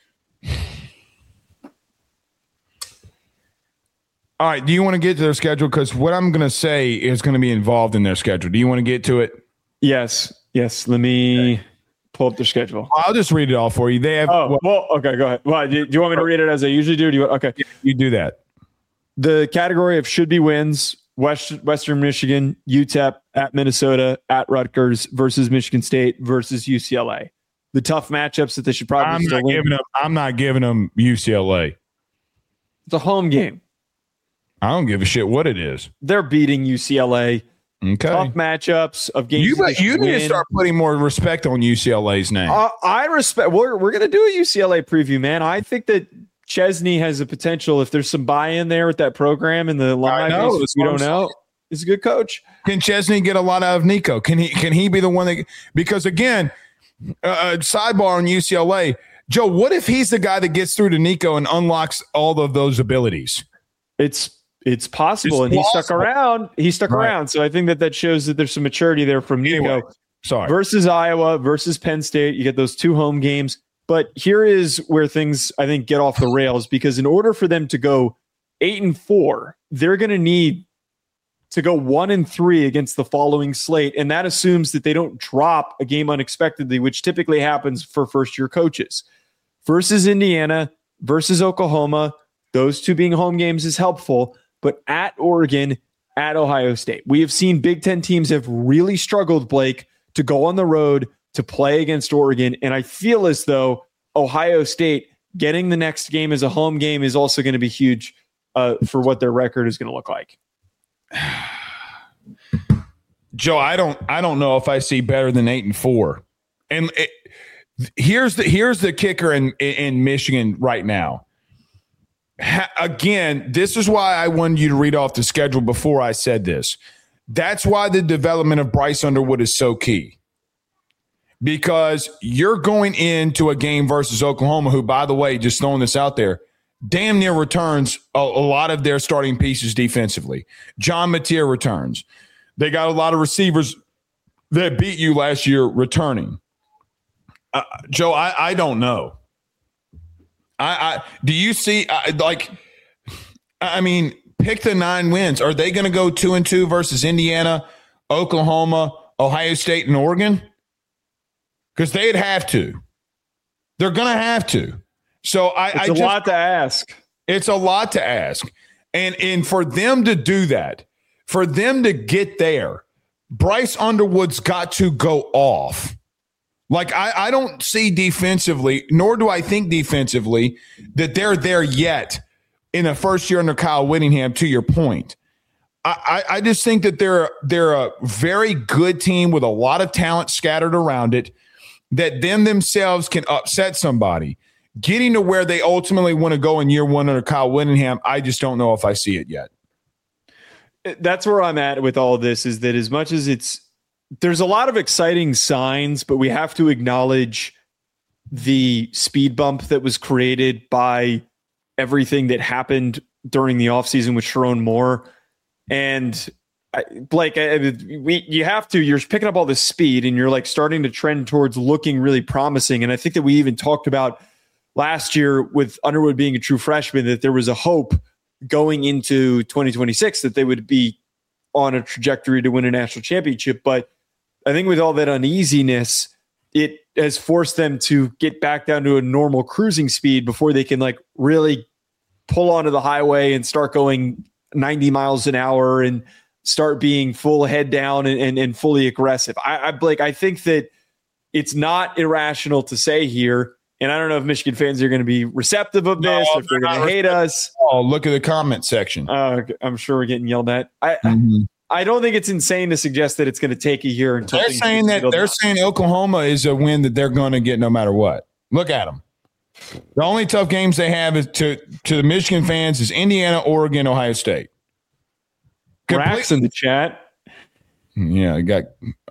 Speaker 5: All right. Do you want to get to their schedule? Because what I'm going to say is going to be involved in their schedule. Do you want to get to it?
Speaker 6: Yes. Let me pull up their schedule.
Speaker 5: I'll just read it all for you. They have.
Speaker 6: Okay, go ahead. Well, do you want me to read it as I usually do? Okay.
Speaker 5: You do that.
Speaker 6: The category of should be wins: Western Michigan, UTEP, at Minnesota, at Rutgers, versus Michigan State, versus UCLA. The tough matchups that they should probably win.
Speaker 5: I'm not giving them UCLA.
Speaker 6: It's a home game.
Speaker 5: I don't give a shit what it is.
Speaker 6: They're beating UCLA.
Speaker 5: Okay.
Speaker 6: Tough matchups of games.
Speaker 5: You need to start putting more respect on UCLA's name.
Speaker 6: I respect. We're going to do a UCLA preview, man. I think that Chesney has the potential, if there's some buy-in there with that program and the alumni base, we don't know. He's a good coach.
Speaker 5: Can Chesney get a lot out of Nico? Can he be the one that? Because again, sidebar on UCLA, Joe. What if he's the guy that gets through to Nico and unlocks all of those abilities?
Speaker 6: It's possible, and he stuck around. Around, so I think that shows that there's some maturity there from Nico.
Speaker 5: Anyway, sorry.
Speaker 6: Versus Iowa, versus Penn State, you get those 2 home games. But here is where things, I think, get off the rails, because in order for them to go 8-4, they're going to need to go 1-3 against the following slate, and that assumes that they don't drop a game unexpectedly, which typically happens for first-year coaches. Versus Indiana, versus Oklahoma, those 2 being home games is helpful. But at Oregon, at Ohio State, we have seen Big Ten teams have really struggled, Blake, to go on the road to play against Oregon. And I feel as though Ohio State getting the next game as a home game is also going to be huge. for what their record is going to look like.
Speaker 5: Joe, I don't know if I see better than 8-4. And here's the kicker in Michigan right now. Again, this is why I wanted you to read off the schedule before I said this. That's why the development of Bryce Underwood is so key. Because you're going into a game versus Oklahoma, who, by the way, just throwing this out there, damn near returns a lot of their starting pieces defensively. John Mateer returns. They got a lot of receivers that beat you last year returning. Joe, I don't know. Do you see pick the 9 wins. Are they going to go 2-2 versus Indiana, Oklahoma, Ohio State, and Oregon? Because they'd have to. They're going to have to. So
Speaker 6: it's a lot to ask.
Speaker 5: It's a lot to ask. And for them to do that, for them to get there, Bryce Underwood's got to go off. Like, I don't see defensively, nor do I think defensively, that they're there yet in the first year under Kyle Whittingham, to your point. I just think that they're a very good team with a lot of talent scattered around it, that them themselves can upset somebody. Getting to where they ultimately want to go in year one under Kyle Whittingham, I just don't know if I see it yet.
Speaker 6: That's where I'm at with all this, is that as much as there's a lot of exciting signs, but we have to acknowledge the speed bump that was created by everything that happened during the offseason with Sharon Moore. And Blake, you're picking up all this speed and you're like starting to trend towards looking really promising. And I think that we even talked about last year with Underwood being a true freshman, that there was a hope going into 2026 that they would be on a trajectory to win a national championship. But I think with all that uneasiness, it has forced them to get back down to a normal cruising speed before they can like really pull onto the highway and start going 90 miles an hour and start being full head down and fully aggressive. Blake, I think that it's not irrational to say here, and I don't know if Michigan fans are going to be receptive of this, if they're going to hate us.
Speaker 5: Oh, look at the comment section.
Speaker 6: I'm sure we're getting yelled at. I don't think it's insane to suggest that it's going to take a year until
Speaker 5: they're saying Oklahoma is a win that they're going to get no matter what. Look at them. The only tough games they have is to the Michigan fans is Indiana, Oregon, Ohio State.
Speaker 6: Rack's in the chat.
Speaker 5: Yeah, I got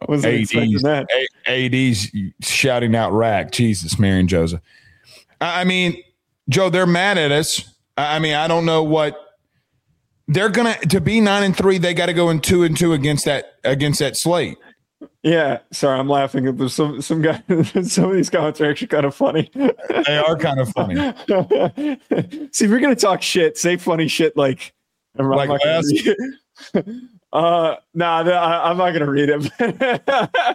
Speaker 5: ADs shouting out Rack. Jesus, Mary and Joseph. I mean, Joe, they're mad at us. I mean, I don't know what they're gonna to be 9-3. They got to go in 2-2 against that slate.
Speaker 6: Yeah, sorry, I'm laughing. There's some guy. Some of these comments are actually kind of funny.
Speaker 5: They are kind of funny.
Speaker 6: See, if you're gonna talk shit, say funny shit like last. I'm not gonna read it.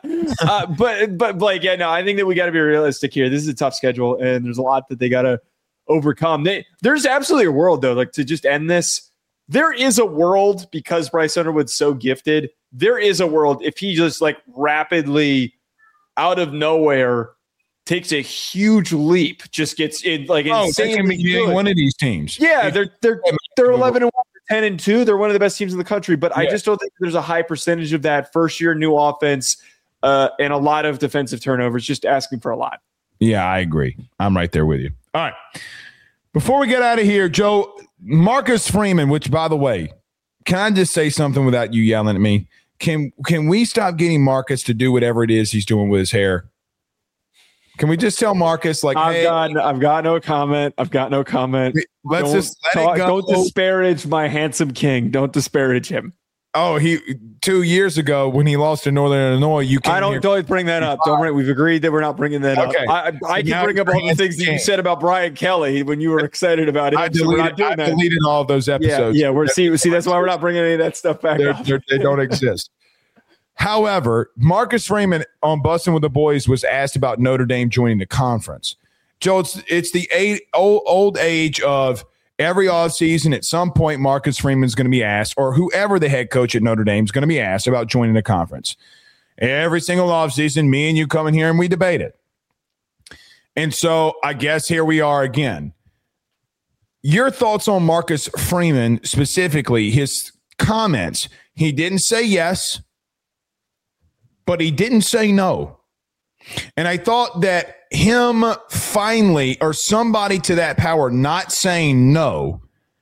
Speaker 6: But Blake, yeah, no, I think that we got to be realistic here. This is a tough schedule, and there's a lot that they got to overcome. There's absolutely a world, though, like to just end this. There is a world, because Bryce Underwood's so gifted. There is a world if he just like rapidly out of nowhere takes a huge leap, just gets in like insanely good.
Speaker 5: One of these teams.
Speaker 6: Yeah, they're 11-1, 10-2. They're one of the best teams in the country, but I just don't think there's a high percentage of that first year new offense and a lot of defensive turnovers. Just asking for a lot.
Speaker 5: Yeah, I agree. I'm right there with you. All right. Before we get out of here, Joe, Marcus Freeman, which, by the way, can I just say something without you yelling at me? Can we stop getting Marcus to do whatever it is he's doing with his hair? Can we just tell Marcus, like,
Speaker 6: I've got no comment.
Speaker 5: Let's just let it go.
Speaker 6: Don't disparage my handsome king. Don't disparage him.
Speaker 5: Oh, 2 years ago when he lost to Northern Illinois,
Speaker 6: don't bring that up. We've agreed that we're not bringing that up. I can bring up all the things that you said about Brian Kelly when you were excited about it. I
Speaker 5: deleted all of those episodes.
Speaker 6: Yeah. See, that's why we're not bringing any of that stuff back up.
Speaker 5: They don't exist. However, Marcus Freeman on Bussin' with the Boys was asked about Notre Dame joining the conference. Joe, it's the old age of every offseason, at some point, Marcus Freeman's going to be asked, or whoever the head coach at Notre Dame is going to be asked about joining the conference. Every single offseason, me and you come in here and we debate it. And so I guess here we are again. Your thoughts on Marcus Freeman, specifically his comments. He didn't say yes, but he didn't say no. And I thought that him finally, or somebody to that power not saying no,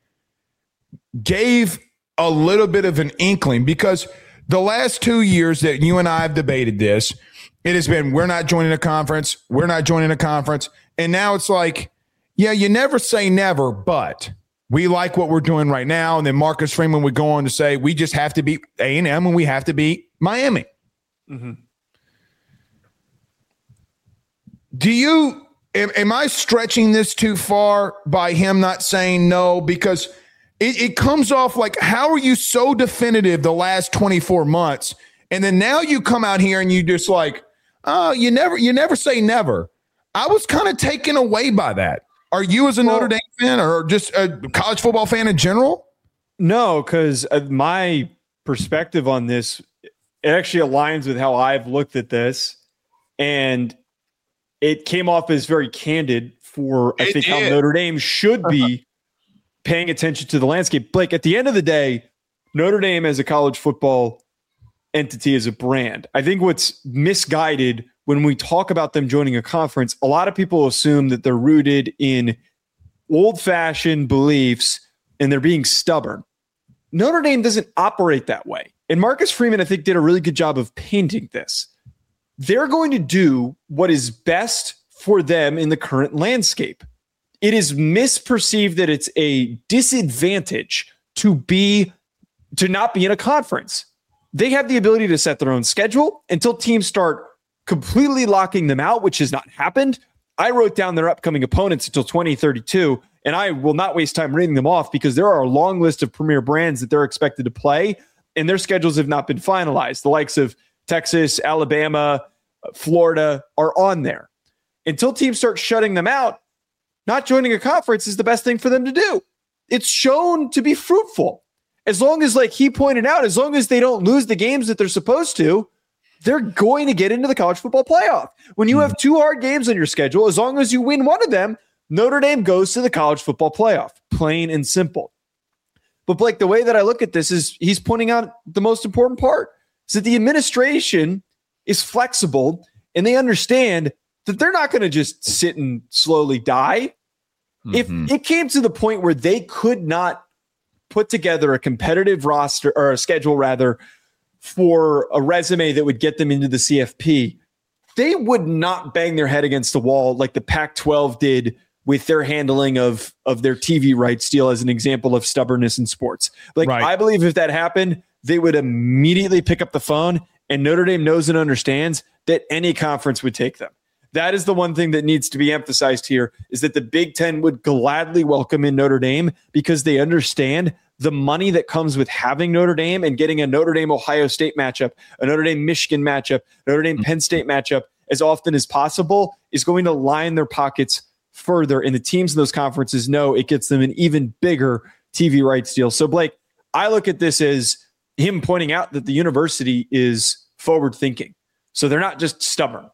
Speaker 5: gave a little bit of an inkling, because the last 2 years that you and I have debated this, it has been, we're not joining a conference. We're not joining a conference. And now it's like, yeah, you never say never, but we like what we're doing right now. And then Marcus Freeman would go on to say, we just have to beat A&M and we have to beat Miami. Mm-hmm. Am I stretching this too far by him not saying no? Because it comes off like, how are you so definitive the last 24 months? And then now you come out here and you just like, oh, you never say never. I was kind of taken away by that. Are you, as a Notre Dame fan, or just a college football fan in general?
Speaker 6: No, because my perspective on this, it actually aligns with how I've looked at this. And it came off as very candid for, I think, how Notre Dame should be paying attention to the landscape. Blake, at the end of the day, Notre Dame as a college football entity is a brand. I think what's misguided when we talk about them joining a conference, a lot of people assume that they're rooted in old-fashioned beliefs and they're being stubborn. Notre Dame doesn't operate that way. And Marcus Freeman, I think, did a really good job of painting this. They're going to do what is best for them in the current landscape. It is misperceived that it's a disadvantage to not be in a conference. They have the ability to set their own schedule until teams start completely locking them out, which has not happened. I wrote down their upcoming opponents until 2032, and I will not waste time reading them off because there are a long list of premier brands that they're expected to play, and their schedules have not been finalized. The likes of Texas, Alabama, Florida are on there. Until teams start shutting them out, not joining a conference is the best thing for them to do. It's shown to be fruitful. As long as, like he pointed out, as long as they don't lose the games that they're supposed to, they're going to get into the college football playoff. When you have two hard games on your schedule, as long as you win one of them, Notre Dame goes to the college football playoff. Plain and simple. But Blake, the way that I look at this is he's pointing out the most important part, is that the administration is flexible and they understand that they're not going to just sit and slowly die. If it came to the point where they could not put together a competitive roster, or a schedule rather, for a resume that would get them into the CFP, they would not bang their head against the wall like the Pac-12 did with their handling of their TV rights deal, as an example of stubbornness in sports. Like, right. I believe if that happened, they would immediately pick up the phone, and Notre Dame knows and understands that any conference would take them. That is the one thing that needs to be emphasized here, is that the Big Ten would gladly welcome in Notre Dame because they understand the money that comes with having Notre Dame and getting a Notre Dame-Ohio State matchup, a Notre Dame-Michigan matchup, Notre Dame-Penn State matchup as often as possible is going to line their pockets further. And the teams in those conferences know it gets them an even bigger TV rights deal. So, Blake, I look at this as him pointing out that the university is forward-thinking. So they're not just stubborn.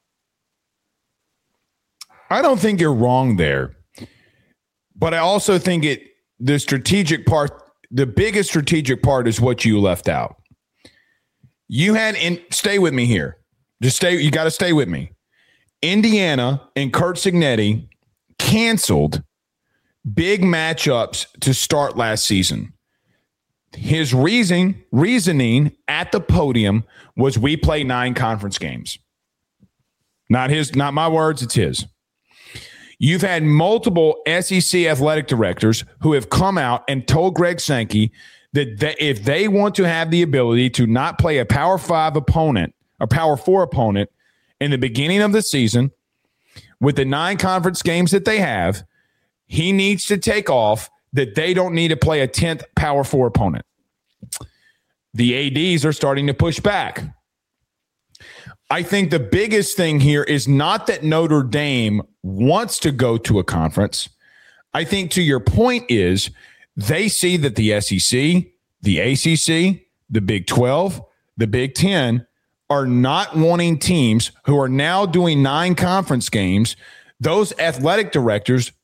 Speaker 5: I don't think you're wrong there, but I also think the strategic part, the biggest strategic part is what you left out. You had, stay with me here. You got to stay with me. Indiana and Curt Cignetti canceled big matchups to start last season. His reasoning at the podium was, we play 9 conference games. Not my words, it's his. You've had multiple SEC athletic directors who have come out and told Greg Sankey that if they want to have the ability to not play a Power 5 opponent, or Power 4 opponent in the beginning of the season with the 9 conference games that they have, he needs to take off, that they don't need to play a 10th Power 4 opponent. The ADs are starting to push back. I think the biggest thing here is not that Notre Dame wants to go to a conference. I think, to your point, is they see that the SEC, the ACC, the Big 12, the Big 10 are not wanting teams who are now doing 9 conference games. Those athletic directors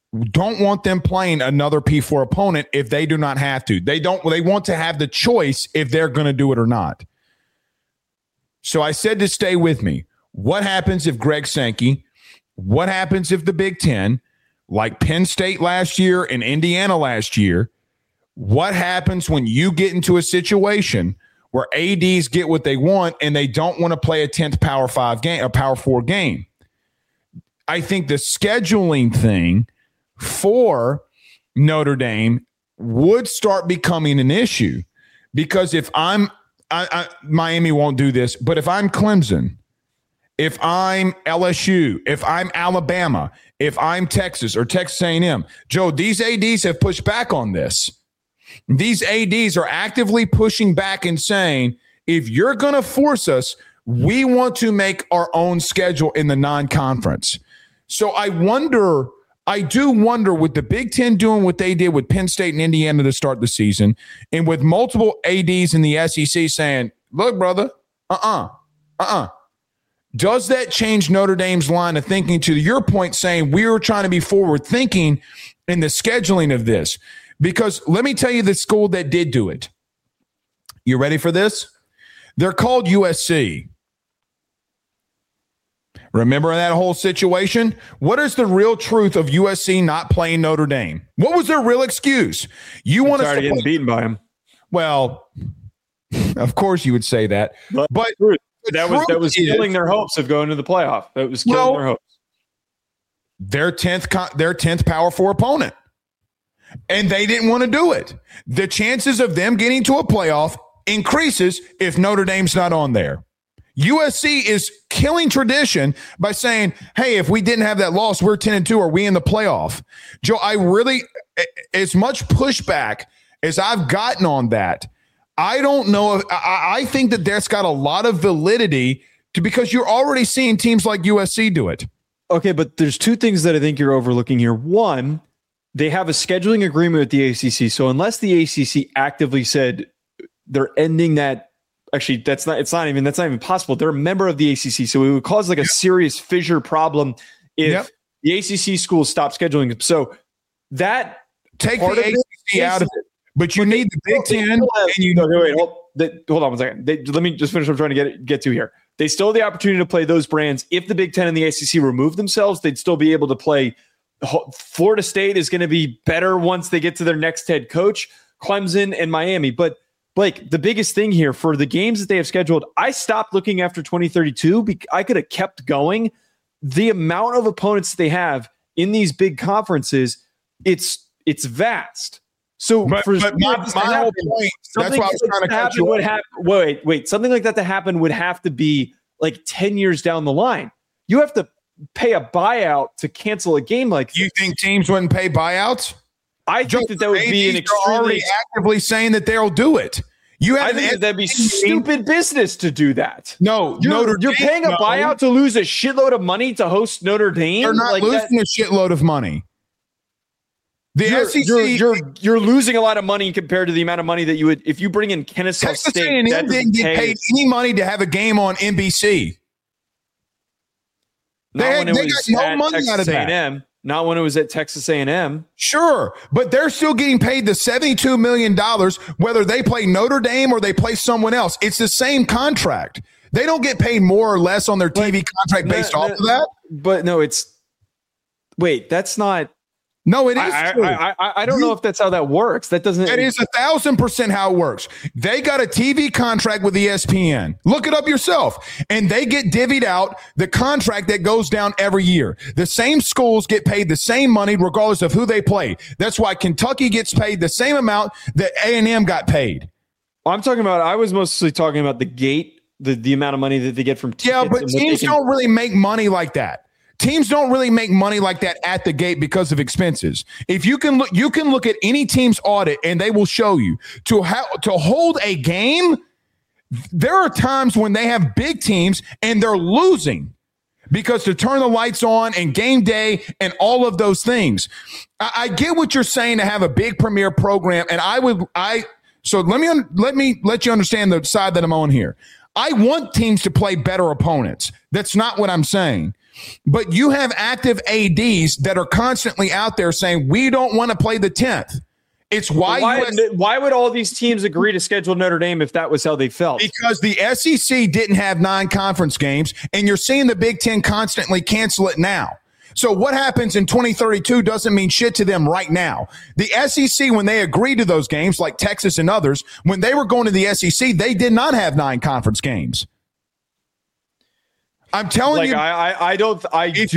Speaker 5: don't want them playing another P4 opponent if they do not have to. They want to have the choice if they're going to do it or not. So I said to stay with me. What happens if Greg Sankey? What happens if the Big Ten, like Penn State last year and Indiana last year, what happens when you get into a situation where ADs get what they want and they don't want to play a 10th Power 5 game, a Power 4 game? I think the scheduling thing for Notre Dame would start becoming an issue, because if Miami won't do this, but if I'm Clemson, if I'm LSU, if I'm Alabama, if I'm Texas or Texas A&M, Joe, these ADs have pushed back on this. These ADs are actively pushing back and saying, if you're going to force us, we want to make our own schedule in the non-conference. So I do wonder with the Big Ten doing what they did with Penn State and Indiana to start the season, and with multiple ADs in the SEC saying, look, brother, does that change Notre Dame's line of thinking, to your point, saying we were trying to be forward thinking in the scheduling of this? Because let me tell you the school that did do it. You ready for this? They're called USC. Remember that whole situation? What is the real truth of USC not playing Notre Dame? What was their real excuse? You want to
Speaker 6: getting beaten by him?
Speaker 5: Well, of course you would say that, but
Speaker 6: that was killing their hopes of going to the playoff. That was killing their hopes.
Speaker 5: Their 10th Power 4 opponent. And they didn't want to do it. The chances of them getting to a playoff increases if Notre Dame's not on there. USC is killing tradition by saying, hey, if we didn't have that loss, we're 10-2. Are we in the playoff? Joe, as much pushback as I've gotten on that, I don't know if I think that that's got a lot of validity because you're already seeing teams like USC do it.
Speaker 6: Okay, but there's two things that I think you're overlooking here. One, they have a scheduling agreement with the ACC. So unless the ACC actively said they're ending that, actually, that's not even possible. They're a member of the ACC. So it would cause like a serious fissure problem if the ACC schools stop scheduling. So that
Speaker 5: take the ACC out of it. But you need the Big Ten.
Speaker 6: Hold on one second. Let me just finish what I'm trying to get to here. They still have the opportunity to play those brands. If the Big Ten and the ACC remove themselves, they'd still be able to play. Florida State is going to be better once they get to their next head coach, Clemson and Miami. But Blake, the biggest thing here for the games that they have scheduled, I stopped looking after 2032. I could have kept going. The amount of opponents they have in these big conferences, it's vast. So
Speaker 5: my whole point, that's why I was trying to cut you off.
Speaker 6: Wait. Something like that to happen would have to be like 10 years down the line. You have to pay a buyout to cancel a game like this.
Speaker 5: You think teams wouldn't pay buyouts?
Speaker 6: I think that would be an extremely
Speaker 5: already actively saying that they'll do it.
Speaker 6: I think that'd be stupid business to do that.
Speaker 5: No,
Speaker 6: you're paying a buyout to lose a shitload of money to host Notre Dame.
Speaker 5: They're not losing a shitload of money. The SEC,
Speaker 6: you're losing a lot of money compared to the amount of money that you would if you bring in Kennesaw
Speaker 5: Texas
Speaker 6: State.
Speaker 5: A&M didn't get paid any money to have a game on NBC. They got no money out of that.
Speaker 6: Not when it was at Texas A&M.
Speaker 5: Sure, but they're still getting paid the $72 million whether they play Notre Dame or they play someone else. It's the same contract. They don't get paid more or less on their TV contract based off of that.
Speaker 6: But no, that's not.
Speaker 5: No, it is true.
Speaker 6: I don't know if that's how that works. That is
Speaker 5: 1,000% how it works. They got a TV contract with ESPN. Look it up yourself. And they get divvied out the contract that goes down every year. The same schools get paid the same money regardless of who they play. That's why Kentucky gets paid the same amount that A&M got paid.
Speaker 6: I was mostly talking about the gate, the amount of money that they get from tickets.
Speaker 5: Yeah, but teams don't really make money like that. Teams don't really make money like that at the gate because of expenses. If you can look at any team's audit and they will show you to hold a game. There are times when they have big teams and they're losing because to turn the lights on and game day and all of those things. I get what you're saying to have a big premier program, and so let me let you understand the side that I'm on here. I want teams to play better opponents. That's not what I'm saying. But you have active ADs that are constantly out there saying, we don't want to play the 10th. It's why
Speaker 6: would all these teams agree to schedule Notre Dame if that was how they felt?
Speaker 5: Because the SEC didn't have 9 conference games, and you're seeing the Big Ten constantly cancel it now. So what happens in 2032 doesn't mean shit to them right now. The SEC, when they agreed to those games, like Texas and others, when they were going to the SEC, they did not have 9 conference games. I'm telling you,
Speaker 6: I don't believe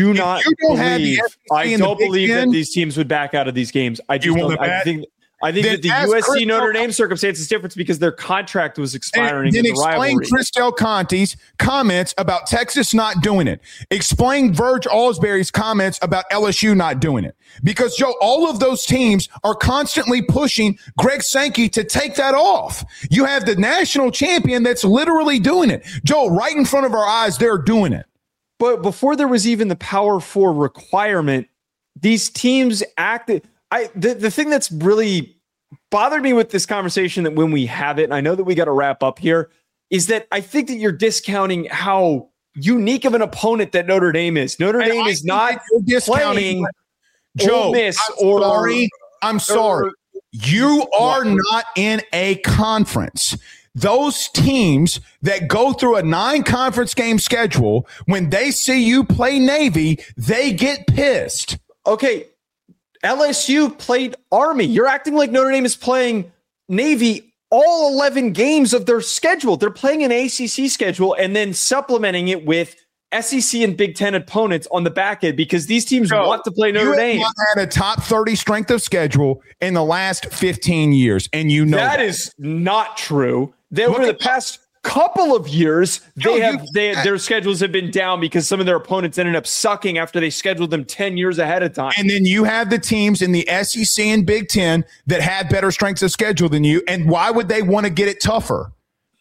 Speaker 6: that these teams would back out of these games. I think that the USC Notre Dame circumstance is different because their contract was expiring.
Speaker 5: Then explain Chris Del Conte's comments about Texas not doing it. Explain Verge Alsbury's comments about LSU not doing it. Because, Joe, all of those teams are constantly pushing Greg Sankey to take that off. You have the national champion that's literally doing it. Joe, right in front of our eyes, they're doing it.
Speaker 6: But before there was even the Power 4 requirement, these teams acted. The thing that's really bothered me with this conversation, that when we have it, and I know that we got to wrap up here, is that I think that you're discounting how unique of an opponent that Notre Dame is. Notre Dame is not playing Ole Miss
Speaker 5: I'm sorry. You are not in a conference. Those teams that go through a 9-conference game schedule, when they see you play Navy, they get pissed.
Speaker 6: Okay. LSU played Army. You're acting like Notre Dame is playing Navy all 11 games of their schedule. They're playing an ACC schedule and then supplementing it with SEC and Big Ten opponents on the back end because these teams want to play Notre Dame.
Speaker 5: You have not had a top 30 strength of schedule in the last 15 years, and you know that
Speaker 6: is not true. Over the past couple of years, their schedules have been down because some of their opponents ended up sucking after they scheduled them 10 years ahead of time.
Speaker 5: And then you have the teams in the SEC and Big Ten that had better strengths of schedule than you. And why would they want to get it tougher?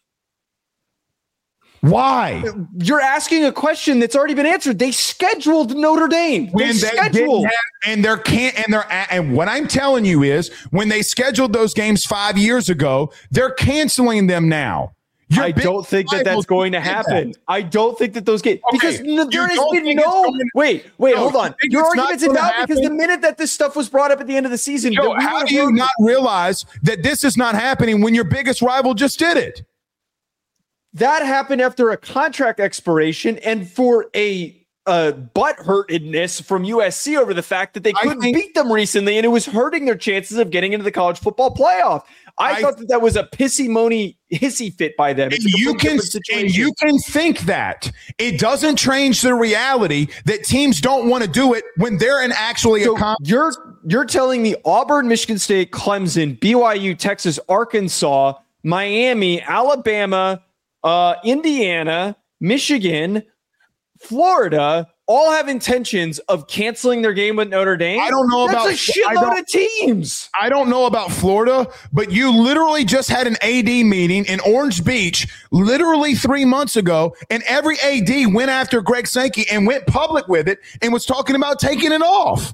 Speaker 5: Why?
Speaker 6: You're asking a question that's already been answered. They scheduled Notre Dame. And
Speaker 5: what I'm telling you is, when they scheduled those games 5 years ago, they're canceling them now.
Speaker 6: I don't think that that's going to happen. I don't think that those games, because there has been wait, hold on. Your argument's invalid because the minute that this stuff was brought up at the end of the season,
Speaker 5: Joe, how do you not realize that this is not happening when your biggest rival just did it?
Speaker 6: That happened after a contract expiration and for a butthurtedness from USC over the fact that they couldn't beat them recently, and it was hurting their chances of getting into the college football playoff. I thought that was a hissy fit by them.
Speaker 5: You can think that. It doesn't change the reality that teams don't want to do it when they're in actually a conference.
Speaker 6: You're telling me Auburn, Michigan State, Clemson, BYU, Texas, Arkansas, Miami, Alabama, Indiana, Michigan, Florida all have intentions of canceling their game with Notre Dame?
Speaker 5: I don't know about
Speaker 6: a shitload of teams.
Speaker 5: I don't know about Florida, but you literally just had an AD meeting in Orange Beach literally 3 months ago, and every AD went after Greg Sankey and went public with it and was talking about taking it off.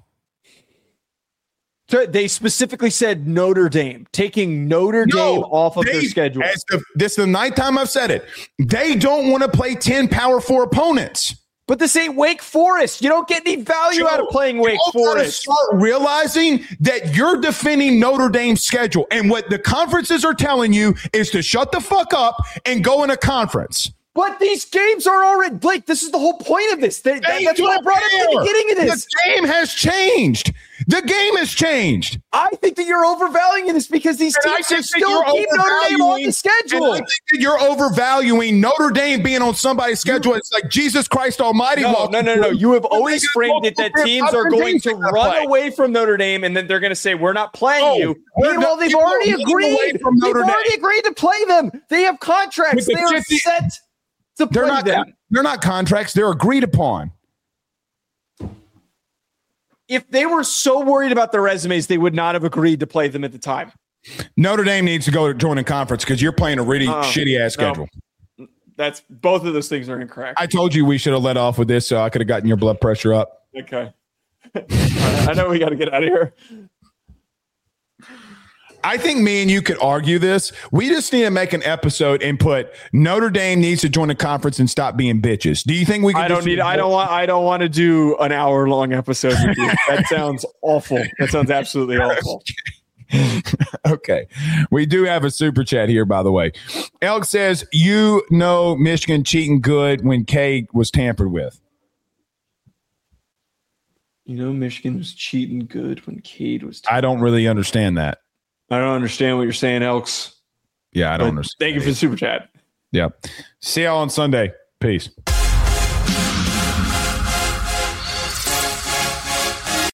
Speaker 6: So they specifically said Notre Dame, taking Notre Dame off of their schedule.
Speaker 5: This is the 9th time I've said it. They don't want to play 10 Power 4 opponents.
Speaker 6: But this ain't Wake Forest. You don't get any value out of playing Wake Forest.
Speaker 5: Start realizing that you're defending Notre Dame's schedule. And what the conferences are telling you is to shut the fuck up and go in a conference.
Speaker 6: But these games are already, Blake, this is the whole point of this. That's what I brought up at the beginning of this.
Speaker 5: The game has changed. The game has changed.
Speaker 6: I think that you're overvaluing this because these teams can still keep Notre Dame on the schedule.
Speaker 5: And I think that you're overvaluing Notre Dame being on somebody's schedule. It's like Jesus Christ Almighty.
Speaker 6: No. You have always framed it that teams are going to run away from Notre Dame and then they're going to say, we're not playing you. Meanwhile, they've already agreed. They've already agreed to play them. They have contracts. They are set to play them.
Speaker 5: They're not contracts. They're agreed upon.
Speaker 6: If they were so worried about their resumes, they would not have agreed to play them at the time.
Speaker 5: Notre Dame needs to go to join a conference because you're playing a really shitty ass schedule.
Speaker 6: That's both of those things are incorrect.
Speaker 5: I told you we should have let off with this so I could have gotten your blood pressure up.
Speaker 6: Okay. I know we got to get out of here.
Speaker 5: I think me and you could argue this. We just need to make an episode and put Notre Dame needs to join the conference and stop being bitches. Do you think we can?
Speaker 6: I don't want to do an hour-long episode with you. That sounds awful. That sounds absolutely awful.
Speaker 5: Okay. We do have a super chat here, by the way. Elk says, Michigan cheating good when Cade was tampered with.
Speaker 6: Michigan was cheating good when Cade was tampered.
Speaker 5: I don't really understand that.
Speaker 6: I don't understand what you're saying, Elks.
Speaker 5: Yeah, I don't understand.
Speaker 6: Thank you for the super chat.
Speaker 5: Yeah. See y'all on Sunday. Peace.